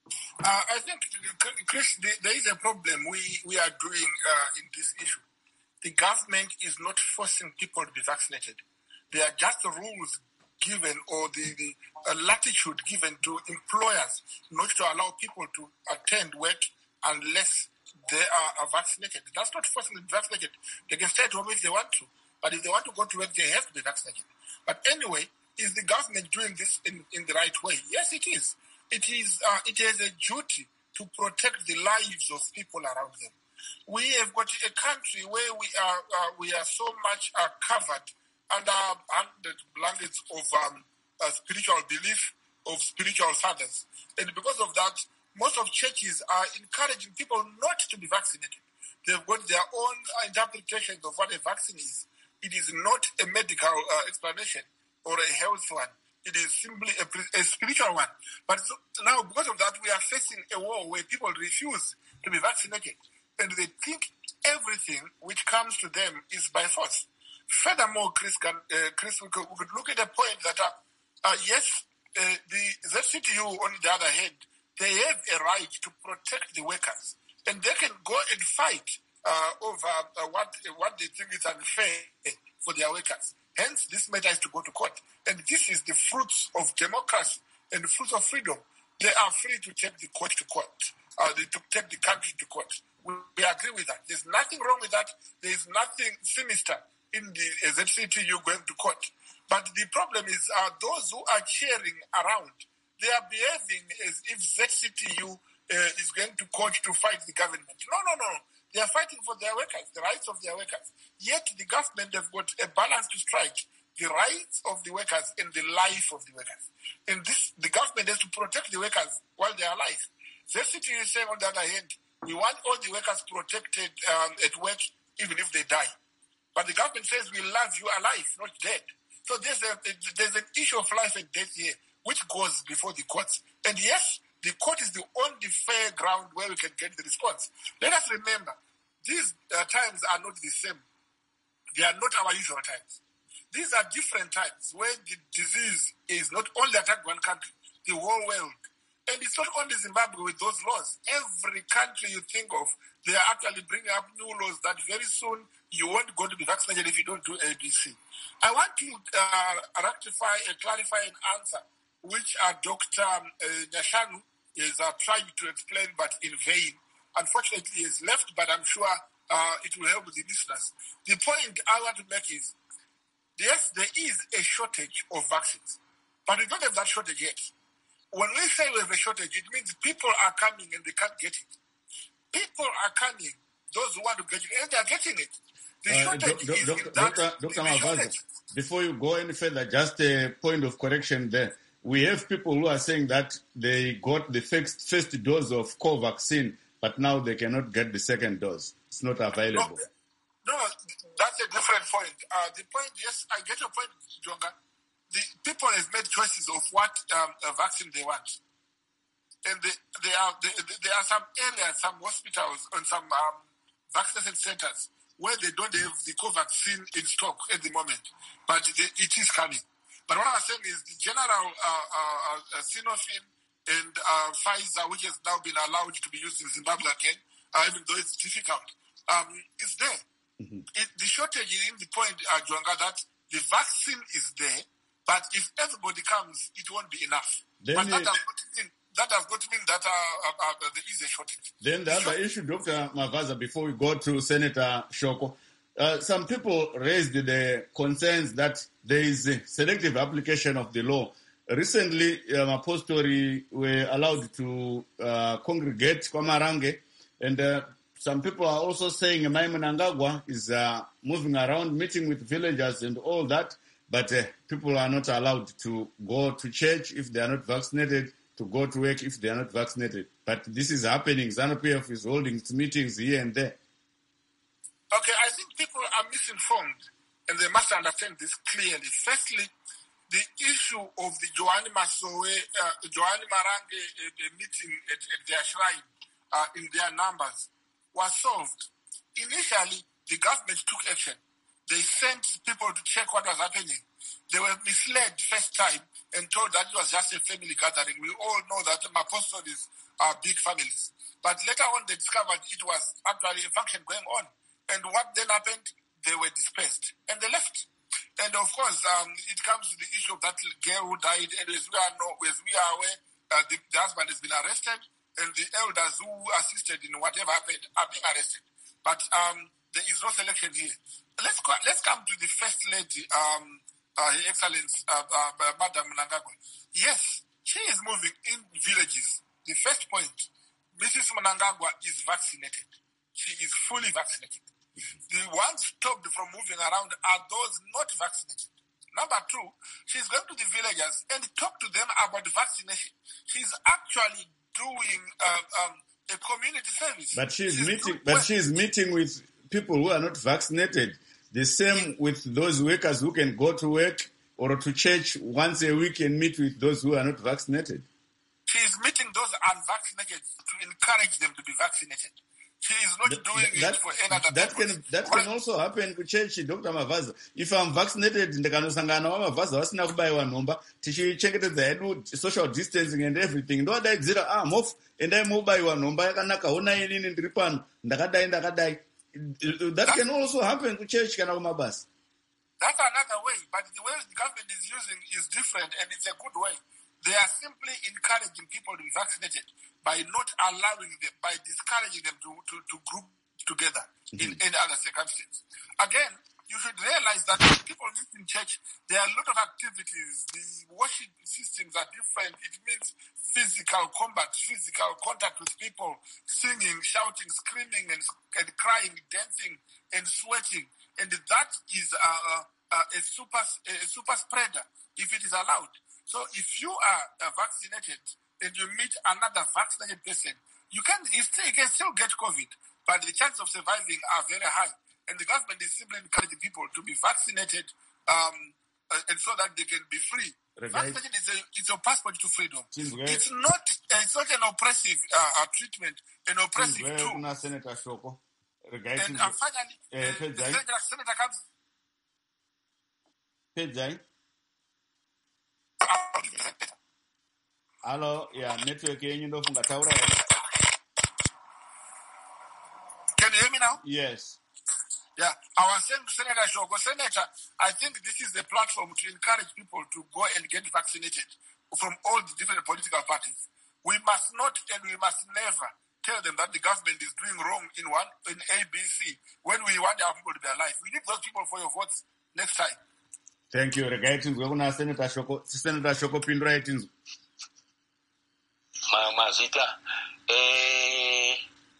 Uh, I think, Chris, there is a problem we, we are doing uh, in this issue. The government is not forcing people to be vaccinated. They are just the rules given or the, the uh, latitude given to employers not to allow people to attend work unless they are, are vaccinated. That's not forcing them to be vaccinated. They can stay at home if they want to, but if they want to go to work, they have to be vaccinated. But anyway, is the government doing this in, in the right way? Yes, it is. It is. Uh, it has a duty to protect the lives of people around them. We have got a country where we are uh, we are so much uh, covered under under blankets of um, uh, spiritual belief of spiritual fathers, and because of that, most of churches are encouraging people not to be vaccinated. They've got their own interpretations of what a vaccine is. It is not a medical uh, explanation or a health one. It is simply a, a spiritual one. But so, now, because of that, we are facing a war where people refuse to be vaccinated, and they think everything which comes to them is by force. Furthermore, Chris, can, uh, Chris we, could, we could look at a point that, uh, uh, yes, uh, the Z C T U, on the other hand, they have a right to protect the workers, and they can go and fight uh, over uh, what what they think is unfair for their workers. Hence, this matter is to go to court, and this is the fruits of democracy and the fruits of freedom. They are free to take the court to court, uh, to take the country to court. We, we agree with that. There's nothing wrong with that. There is nothing sinister in the Z C T U going to court. But the problem is uh, those who are cheering around, they are behaving as if Z C T U uh, is going to court to fight the government. No, no, no. They are fighting for their workers, the rights of their workers. Yet the government have got a balance to strike the rights of the workers and the life of the workers. And this, the government has to protect the workers while they are alive. Z C T U is saying, on the other hand, we want all the workers protected um, at work even if they die. But the government says we love you alive, not dead. So there's, a, there's an issue of life and death here, which goes before the courts. And yes, the court is the only fair ground where we can get the response. Let us remember, these uh, times are not the same. They are not our usual times. These are different times where the disease is not only attacking one country, the whole world. And it's not only Zimbabwe with those laws. Every country you think of, they are actually bringing up new laws that very soon you won't go to be vaccinated if you don't do A B C. I want to uh, rectify and clarify an answer, which uh, Doctor Um, uh, Nyashanu is uh, trying to explain, but in vain. Unfortunately, he has left, but I'm sure uh, it will help the listeners. The point I want to make is, yes, there is a shortage of vaccines, but we don't have that shortage yet. When we say we have a shortage, it means people are coming and they can't get it. People are coming, those who want to get it, and they are getting it. The
Uh,
shortage
doc-
is
doc-
in
doc-
that.
Doctor Doctor
the
Mavaza,
shortage.
before you go any further, just a point of correction there. We have people who are saying that they got the first, first dose of Covaxin, but now they cannot get the second dose. It's not available.
No, no, that's a different point. Uh, the point, yes, I get your point, Jonga. The people have made choices of what um, uh, vaccine they want. And they, they are, they, there are some areas, some hospitals, and some um, vaccination centers where they don't have the Covaxin in stock at the moment, but they, it is coming. But what I was saying is the general uh, uh, uh, Sinopharm and uh, Pfizer, which has now been allowed to be used in Zimbabwe again, uh, even though it's difficult, um, is there. Mm-hmm. It, the shortage is in the point, uh, Jonga, that the vaccine is there, but if everybody comes, it won't be enough.
Then
but that
it-
does not mean that does not mean that uh, uh, uh, there is a shortage.
Then the other issue, Doctor Mavaza, before we go to Senator Shoko, uh, some people raised the concerns that there is a selective application of the law. Recently, um, Apostori were allowed to uh, congregate Kwamarange, and uh, some people are also saying Mai Mnangagwa is uh, moving around, meeting with villagers and all that. but uh, people are not allowed to go to church if they are not vaccinated, to go to work if they are not vaccinated. But this is happening. ZANU-P F is holding its meetings here and there.
Okay, I think people are misinformed, and they must understand this clearly. Firstly, the issue of the Joanne Masowe, uh, Joanne Marange uh, meeting at, at their shrine uh, in their numbers was solved. Initially, the government took action. They sent people to check what was happening. They were misled first time and told that it was just a family gathering. We all know that apostles are big families. But later on, they discovered it was actually a function going on. And what then happened? They were dispersed and they left. And of course, um, it comes to the issue of that girl who died. And as we are, know, as we are aware, uh, the, the husband has been arrested, and the elders who assisted in whatever happened are being arrested. But um, there is no selection here. Let's go, let's come to the First Lady, um, uh, Her Excellency, uh, uh, Madam Mnangagwa. Yes, she is moving in villages. The first point, Missus Mnangagwa is vaccinated. She is fully vaccinated. The ones stopped from moving around are those not vaccinated. Number two, she's going to the villagers and talk to them about vaccination. She's actually doing uh, um, a community service.
But she's,
she's
meeting.
doing,
But
well,
she's meeting with people who are not vaccinated. The same with those workers who can go to work or to church once a week and meet with those who are not vaccinated.
She's meeting those unvaccinated to encourage them to be vaccinated. She is not
That,
doing
that,
it for another
that
purpose.
can that can also happen to church, Doctor Mavaza. If I'm vaccinated, ndikanosangana wamavaza vasina kubaiwa nhomba, tichichengetedza hedu social distancing and everything. Ndodaidzira ah mofu endai mobaiwa nhomba yakanaka hona inini ndiri pano ndakadai ndakadai. That can also happen to church kana kumabasa.
That's another way, but the way the government is using is different, and it's a good way. They are simply encouraging people to be vaccinated by not allowing them, by discouraging them to, to, to group together mm-hmm. in any other circumstance. Again, you should realize that when people meet in church, there are a lot of activities. The worship systems are different. It means physical combat, physical contact with people, singing, shouting, screaming, and, and crying, dancing, and sweating. And that is a, a, a, super, a super spreader, if it is allowed. So if you are uh, vaccinated and you meet another vaccinated person, you can, you, still, you can still get COVID, but the chances of surviving are very high. And the government is simply encouraging people to be vaccinated um, uh, and so that they can be free. Right. Vaccinated is a, it's a passport to freedom. Right. It's not uh, it's not an oppressive uh, uh, treatment, an oppressive tool. And uh, finally, uh, the Senator, Senator comes...
Hello, yeah, network yenyu ndofunga taura.
Can you hear me now?
Yes.
Yeah, I was saying to Senator Shoko, Senator, I think this is the platform to encourage people to go and get vaccinated from all the different political parties. We must not and we must never tell them that the government is doing wrong in one in A B C when we want our people to be alive. We need those people for your votes next time.
Thank you. Regaitinzwe kuna Senator Shoko, Senator Shoko pindura itinzwe.
Mazita, eh,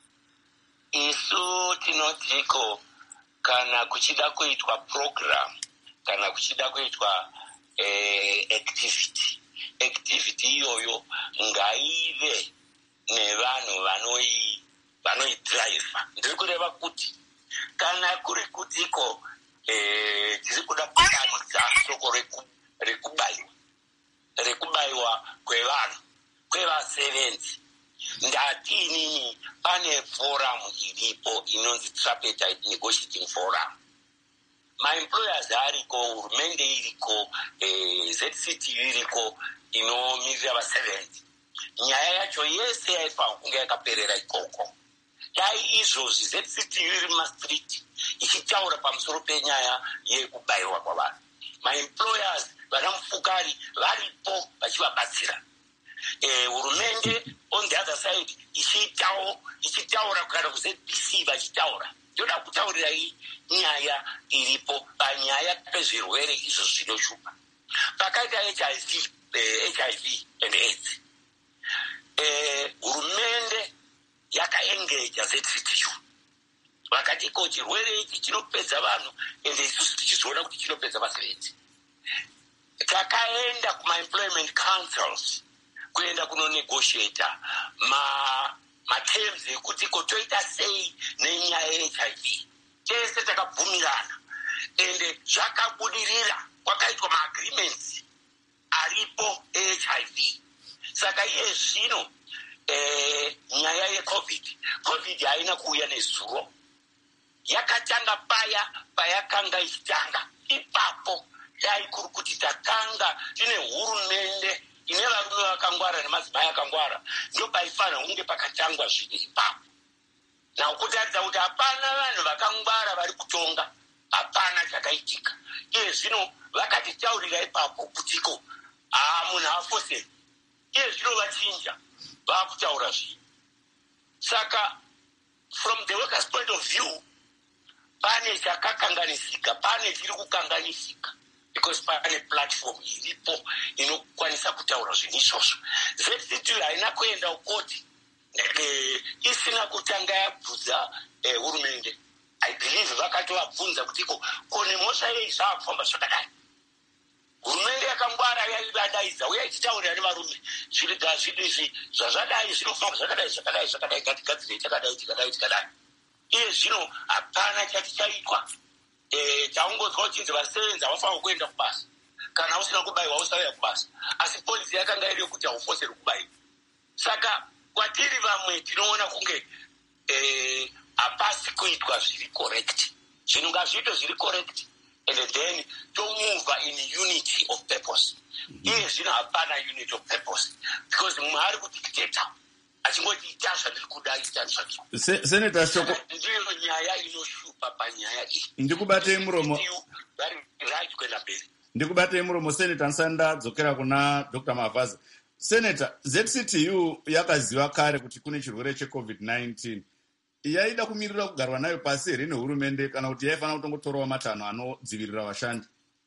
isu tinotiko kana kuchida kuitwa program, kana kuchida kuitwa eh, activity. Activity iyoyo ngaive nevanhu vanoi vanoi driver. Ndiri kureva kuti kana kuri kutiko eh tiri kuda kutanidza soko reku rekubaiwa rekubaiwa kwevanhu kwevasevenzi. Ndati inini pane forum iripo inonzi tripartite negotiating forum. Maemployers ariko, hurumende iriko, eh, Z C T U iriko inomirira vasevenzi. Nyaya yacho yese yaifanira kunge yakaperera ikoko. Dai izvozvi Z C T U iri mumastreet ichitaura pamusoro penyaya yekubayirwa kwavanhu. Maemployers vana mufukari varipo vachivabatsira. Eh, hurumende on the other side ichitawo ichitaura kana ku-Z B C vachitaura. Ndoda kutaurira hii nyaya iripo panyaya pezvirwere izvo zvinoshupa. Pakaita H I V, eh, H I V and AIDS. Eh, hurumende yakaengeja Z C T U. Vakati ko chirwere ichi chinopedza vanhu ende isusu tichizoona kuti chinopedza vasevenzi. takaenda kuma-employment councils kuenda kunonegotiata ma materms ekuti ko toita sei nenyaya ye-H I V. Tese takabvumirana ende zvakabudirira, kwakaitwa ma-agreements aripo e-H I V. Saka iye zvino eh, nyaya ye-COVID COVID haina kuuya nezuro, yakatanga paya payakanga ichitanga. Ipapo dai kuri kuti takanga tine hurumende ine varume vakangwara nemadzimai akangwara, ndo paifana hunge pakatangwa zviri ipapo. Na ukutaridza kuti hapana vanhu vakangwara vari kutonga, hapana chakaitika. Iye zvino vakatitaurira ipapo kutiko ah munhu afose. Iye zvino vachinja vakutaura zvinhu. Saka from the workers point of view pane chakakanganisika, pane chiri kukanganisika, because pane platform iripo inokwanisa kutaura zvinhu izvozvo. Z C T U haina kuenda ukoti eh, isina kutanga yabvunza eh, hurumende. I believe vakatovabvunza kutiko kone mhosva yei zvakufamba zvakadai. Hurumende yakangwara yaivadaidza uya ichitaurira nevarume zviriga zvidu izvi zvazvadai zvinofamba zvakadai zvakadai zvakadai ngatigadzire chakadai chakadai chakadai. Iye zvino hapana chati chaitwa. Eh, taungodzwa uchinzi vasevenzi havafanira kuenda kubasa, kana usina kubayiwa usauya kubasa, asi polisi yakanga iri yokuti haufoseri kubayiwa. Saka kwatiri vamwe tinoona kunge eh, hapasi kuitwa zviri correct. Zvinhu ngazviitwe zviri correct and then to move in unity of purpose. Iye zvino hapana unity of purpose because mumwe ari kudictator achingoti ita zvandiri kuda ita zvacho.
Senator Shoko,
ndiyo nyaya inoshupa panyaya iyi.
Ndikubatei muromo.
Right kwenda mberi.
Ndikubatei muromo Senator Nsanda dzokera kuna Doctor Mavaza. Senator, Z C T U yakaziva kare kuti kune chirwere che-COVID nineteen. Yaida kumirira kugarwa nayo pasi here nehurumende kana kuti yaifanira kutongotorawo matanho anodzivirira vashandi?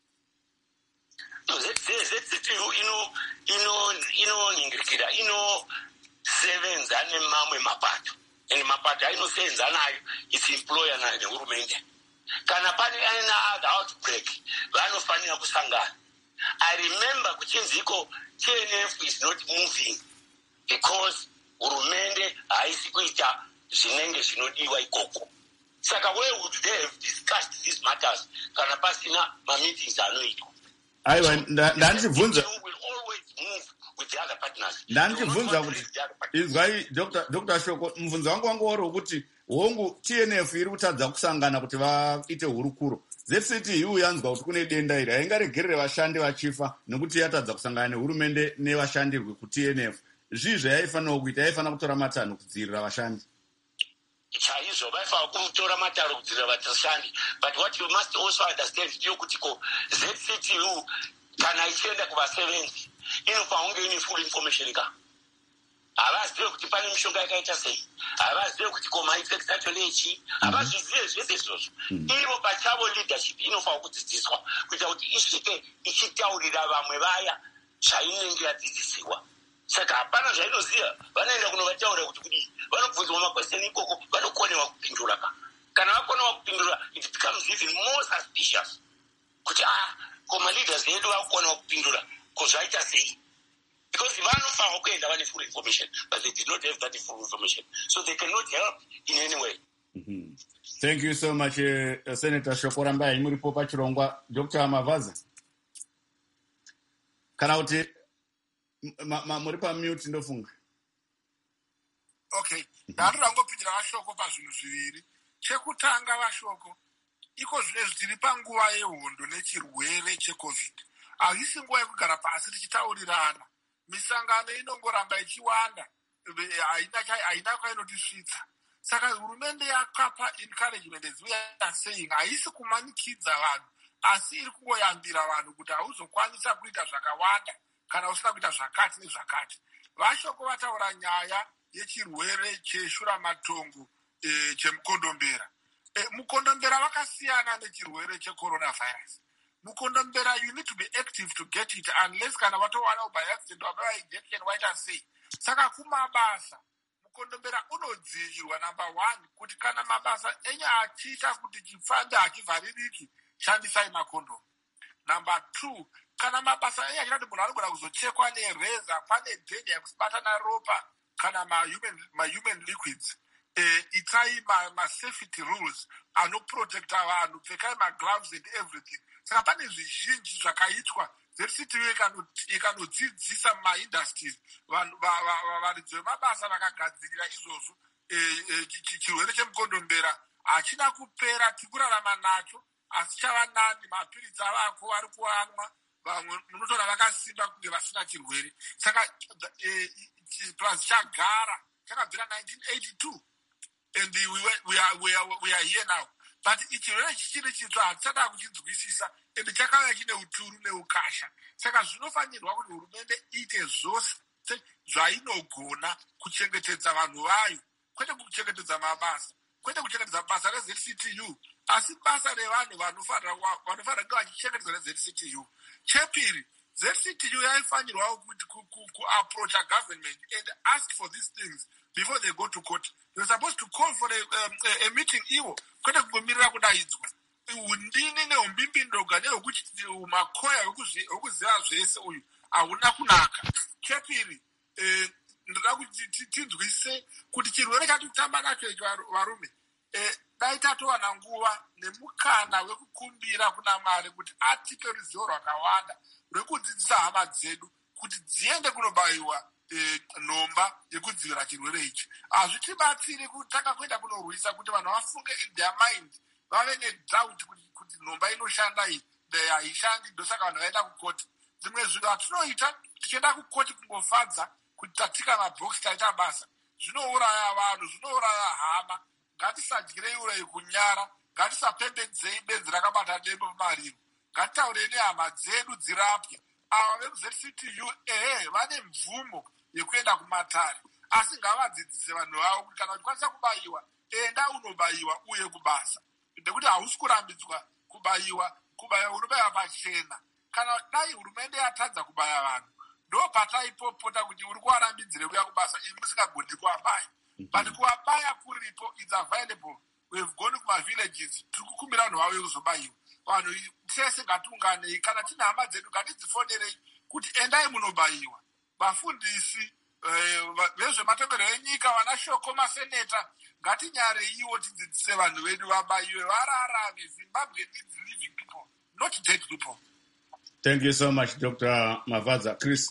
Z C T U ino ino inoningirikira ino sevenza nemamwe mapato, ende mapato ainosevenza nayo isi employer na nehurumende. Kana pane ana other outbreak vanofanira kusangana. I remember kuchinziko T N F is not moving because hurumende haisi kuita zvinenge zvinodiwa ikoko. Saka where would they have discussed these matters kana pasina ma-meetings anoitwa?
Aiwa, ndandichibvunza
will always move with the other partners.
Ndandichibvunza kuti izwai Doctor Shoko, mubvunzo wangu wangu wari wekuti hongu T N F iri kutadza kusangana kuti vaite hurukuro. Z C T U yanzwa kuti kune denda iri haingaregerere vashandi vachifa nekuti yatadza kusangana nehurumende nevashandirwe ku-T N F. Zvizvo yaifanira kuita, yaifanira kutora matanho kudzivirira vashandi.
Chaizvo vaifanira kutora matanho kudzivirira vashandi. But what you must also understand ndiyo kuti ko Z C T U kana ichienda kuvasevenzi inofanira kunge ine full information ka. Havazive kuti pane mishonga yakaita sei, havazive kuti ko ma-infectation echi, havazvizive zvese izvozvo. Ivo pachavo leadership inofanira kudzidziswa kuita kuti isvike ichitaurira vamwe vaya zvainenge yadzidzisiwa. Saka hapana zvainoziva, vanoenda kunovataura kuti kudii, vanobvunzwa makwestion ikoko, vanokonewa kupindura ka. Kana vakonewa kupindura, it becomes even more suspicious. Kuti ah, ko ma-leaders edu vakonewa kupindura, ko zvaita sei. Because vanofanira kuenda vane full information, but they did not have that full information. So they cannot help in any way.
Mm-hmm. Thank you so much, uh, Senator Shoko Rambai. Muripo pachirongwa. Doctor Mavaza. Kana kuti muri pamute ndofunga.
Okay. Ndatoda ngopindira vashoko pazvinhu zviviri. Chekutanga vashoko, iko zvinezvi tiri panguva yehondo nechirwere cheCOVID. Hazvisi nguva yekugara pasi tichitaurirana. Misangano inongoramba ichiwanda, haina kwainotisvitsa. Saka hurumende yakapa encouragement as we are saying, haisi kumanikidza vanhu, asi iri kungoyambira vanhu kuti hauzokwanisa kuita zvakawanda kana usina kuita zvakati nezvakati. Vashoko vataura nyaya yechirwere cheshuramatongo e, chemukondombera. E, mukondombera vakasiyana nechirwere checoronavirus. Mukondombera, you need to be active to get it, unless kana watowana by accident or by injection waita sei. Saka kumabasa mukondombera unodzivirwa number one kuti kana mabasa enya achiita kuti chifambe achivhaririki, shandisai makondomu. Number two, kana mabasa aya achida kuti munhu anogona kuzochekwa nereza pane dheni yekubatana ropa kana mahuman mahuman liquids. Uh, itsai ma-safety ma rules anoprotecta vanhu, pfekai magloves and everything. Saka pane zvizhinji zvakaitwa Z C T U ikanodzidzisa mumaindustries varidzi vemabasa vakagadzirira izvozvo. Chirwere chemukondombera hachina kupera, tikurarama nacho, asi chava nani. Mapiritsi avako vari kuamwa, vamwe munotoona vakasimba kunge vasina chirwere. Saka plus chagara chakabvira nineteen eighty-two. And we, we, are, we, are, we are here now. But ichirwere chichiri chitsva hatichada kuchinzwisisa, and chakauya chine uturu neukasha. Saka zvinofanirwa kuti hurumende iite zvose zvainogona kuchengetedza vanhu vayo, kwete kuchengetedza mabasa, kwete kuchengetedza basa reZ C T U, asi basa revanhu vanofanira kunge vachichengetedzwa neZ C T U. Chepiri, Z C T U yaifanirwa kuapproacha government and ask for these things before they go to court. They're supposed to call for a, um, a, a meeting iwo, kwete kungomirira kudaidzwa. Undini neumbimbidoga neukuti umakoya wekuziva zvese uyu hauna kunaka. Chepiri, eh, ndoda kuti tinzwise kuti chirwere chatotamba nacho icho varume. Eh, dai tatowana nguva nemukana wekukumbira kuna Mwari kuti atipe ruzivo rwakawanda rwekudzidzisa hama dzedu kuti dziende kunobayiwa E, nomba yekudzivirira chirwere ichi. Hazvitibatsiri kutanga kuenda kunorwisa kuti vanhu vafunge in their mind, vave nedoubt kuti, kuti nomba inoshanda iyi haishandi, ndosaka vanhu vaenda kukoti. Zvimwe zvinhu hatinoita tichienda kukoti kungofadza kuti tatika mabhokisi taita basa. Zvinouraya vanhu, zvinouraya hama. Ngatisadyirei urei kunyara, ngatisapembedzei benzi rakabata dembe mumariro. Ngatitaurei nehama dzedu dzirapwe. Ava veku-Z C T U ehe vane mvumo yekuenda kumatare, asi ngavadzidzise vanhu vavo kuti kana uchikwanisa kubayiwa, enda unobayiwa uye kubasa. Nekuti hausi kurambidzwa kubayiwa, kubayiwa unobayiwa pachena. Kana dai hurumende yatadza kubaya vanhu, ndo pataipopota kuti uri kuvarambidzire kuya kubasa, imi musingagoni kuwabaya. But kuwabaya kuripo, it's available. We've gone kumavillages, tiri kukumbira vanhu vavo kuzobayiwa. Vanhu sese ngatiunganei, kana tina hama dzedu ngatidzifonerei kuti endai munobayiwa. Vafundisi vezvematongerwo enyika, vana shoko, maseneta, ngatinyareiwo tidzidzise vanhu vedu vabayiwe, vararame. Zimbabwe needs living people, not dead people.
Thank you so much, Doctor Mavadza. Chris?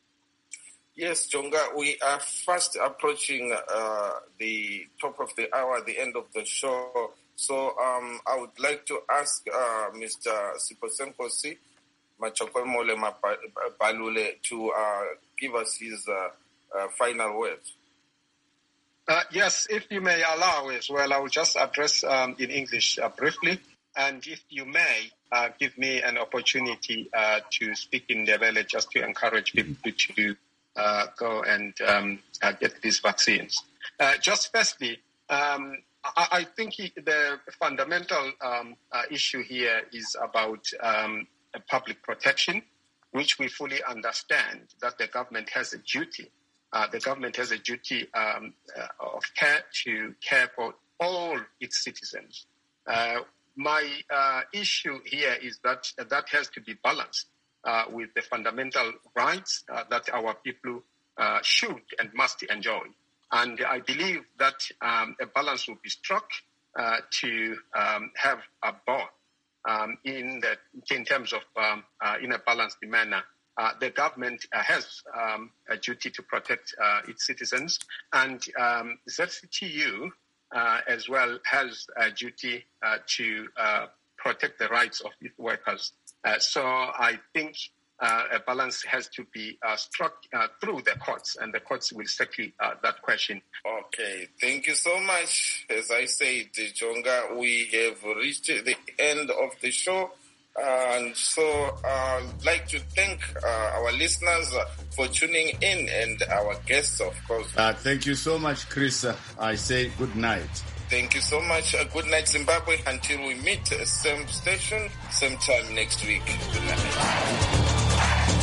Yes, Jonga, we are fast approaching uh, the top of the hour, the end of the show. So um, I would like to ask uh, Mister Siposenkosi Machokwemole Mapalule to uh, give us his uh, uh, final words.
Uh, yes, if you may allow as well, I will just address um, in English uh, briefly. And if you may, uh, give me an opportunity uh, to speak in Ndebele just to encourage people to uh, go and um, uh, get these vaccines. Uh, just firstly, um, I, I think the fundamental um, uh, issue here is about um, public protection, which we fully understand that the government has a duty. Uh, the government has a duty um, uh, of care to care for all its citizens. Uh, my uh, issue here is that uh, that has to be balanced uh, with the fundamental rights uh, that our people uh, should and must enjoy. And I believe that um, a balance will be struck uh, to um, have a both um, in the in terms of um, uh, in a balanced manner. Uh, the government uh, has um, a duty to protect uh, its citizens, and um, Z C T U uh, as well has a duty uh, to uh, protect the rights of its workers. Uh, so I think uh, a balance has to be uh, struck uh, through the courts, and the courts will settle uh, that question.
Okay, thank you so much. As I said, Jonga, we have reached the end of the show. And so uh, I'd like to thank uh, our listeners uh, for tuning in, and our guests, of course.
Uh, thank you so much, Chris. Uh, I say good night.
Thank you so much. Uh, good night, Zimbabwe. Until we meet, uh, same station, same time next week. Good night.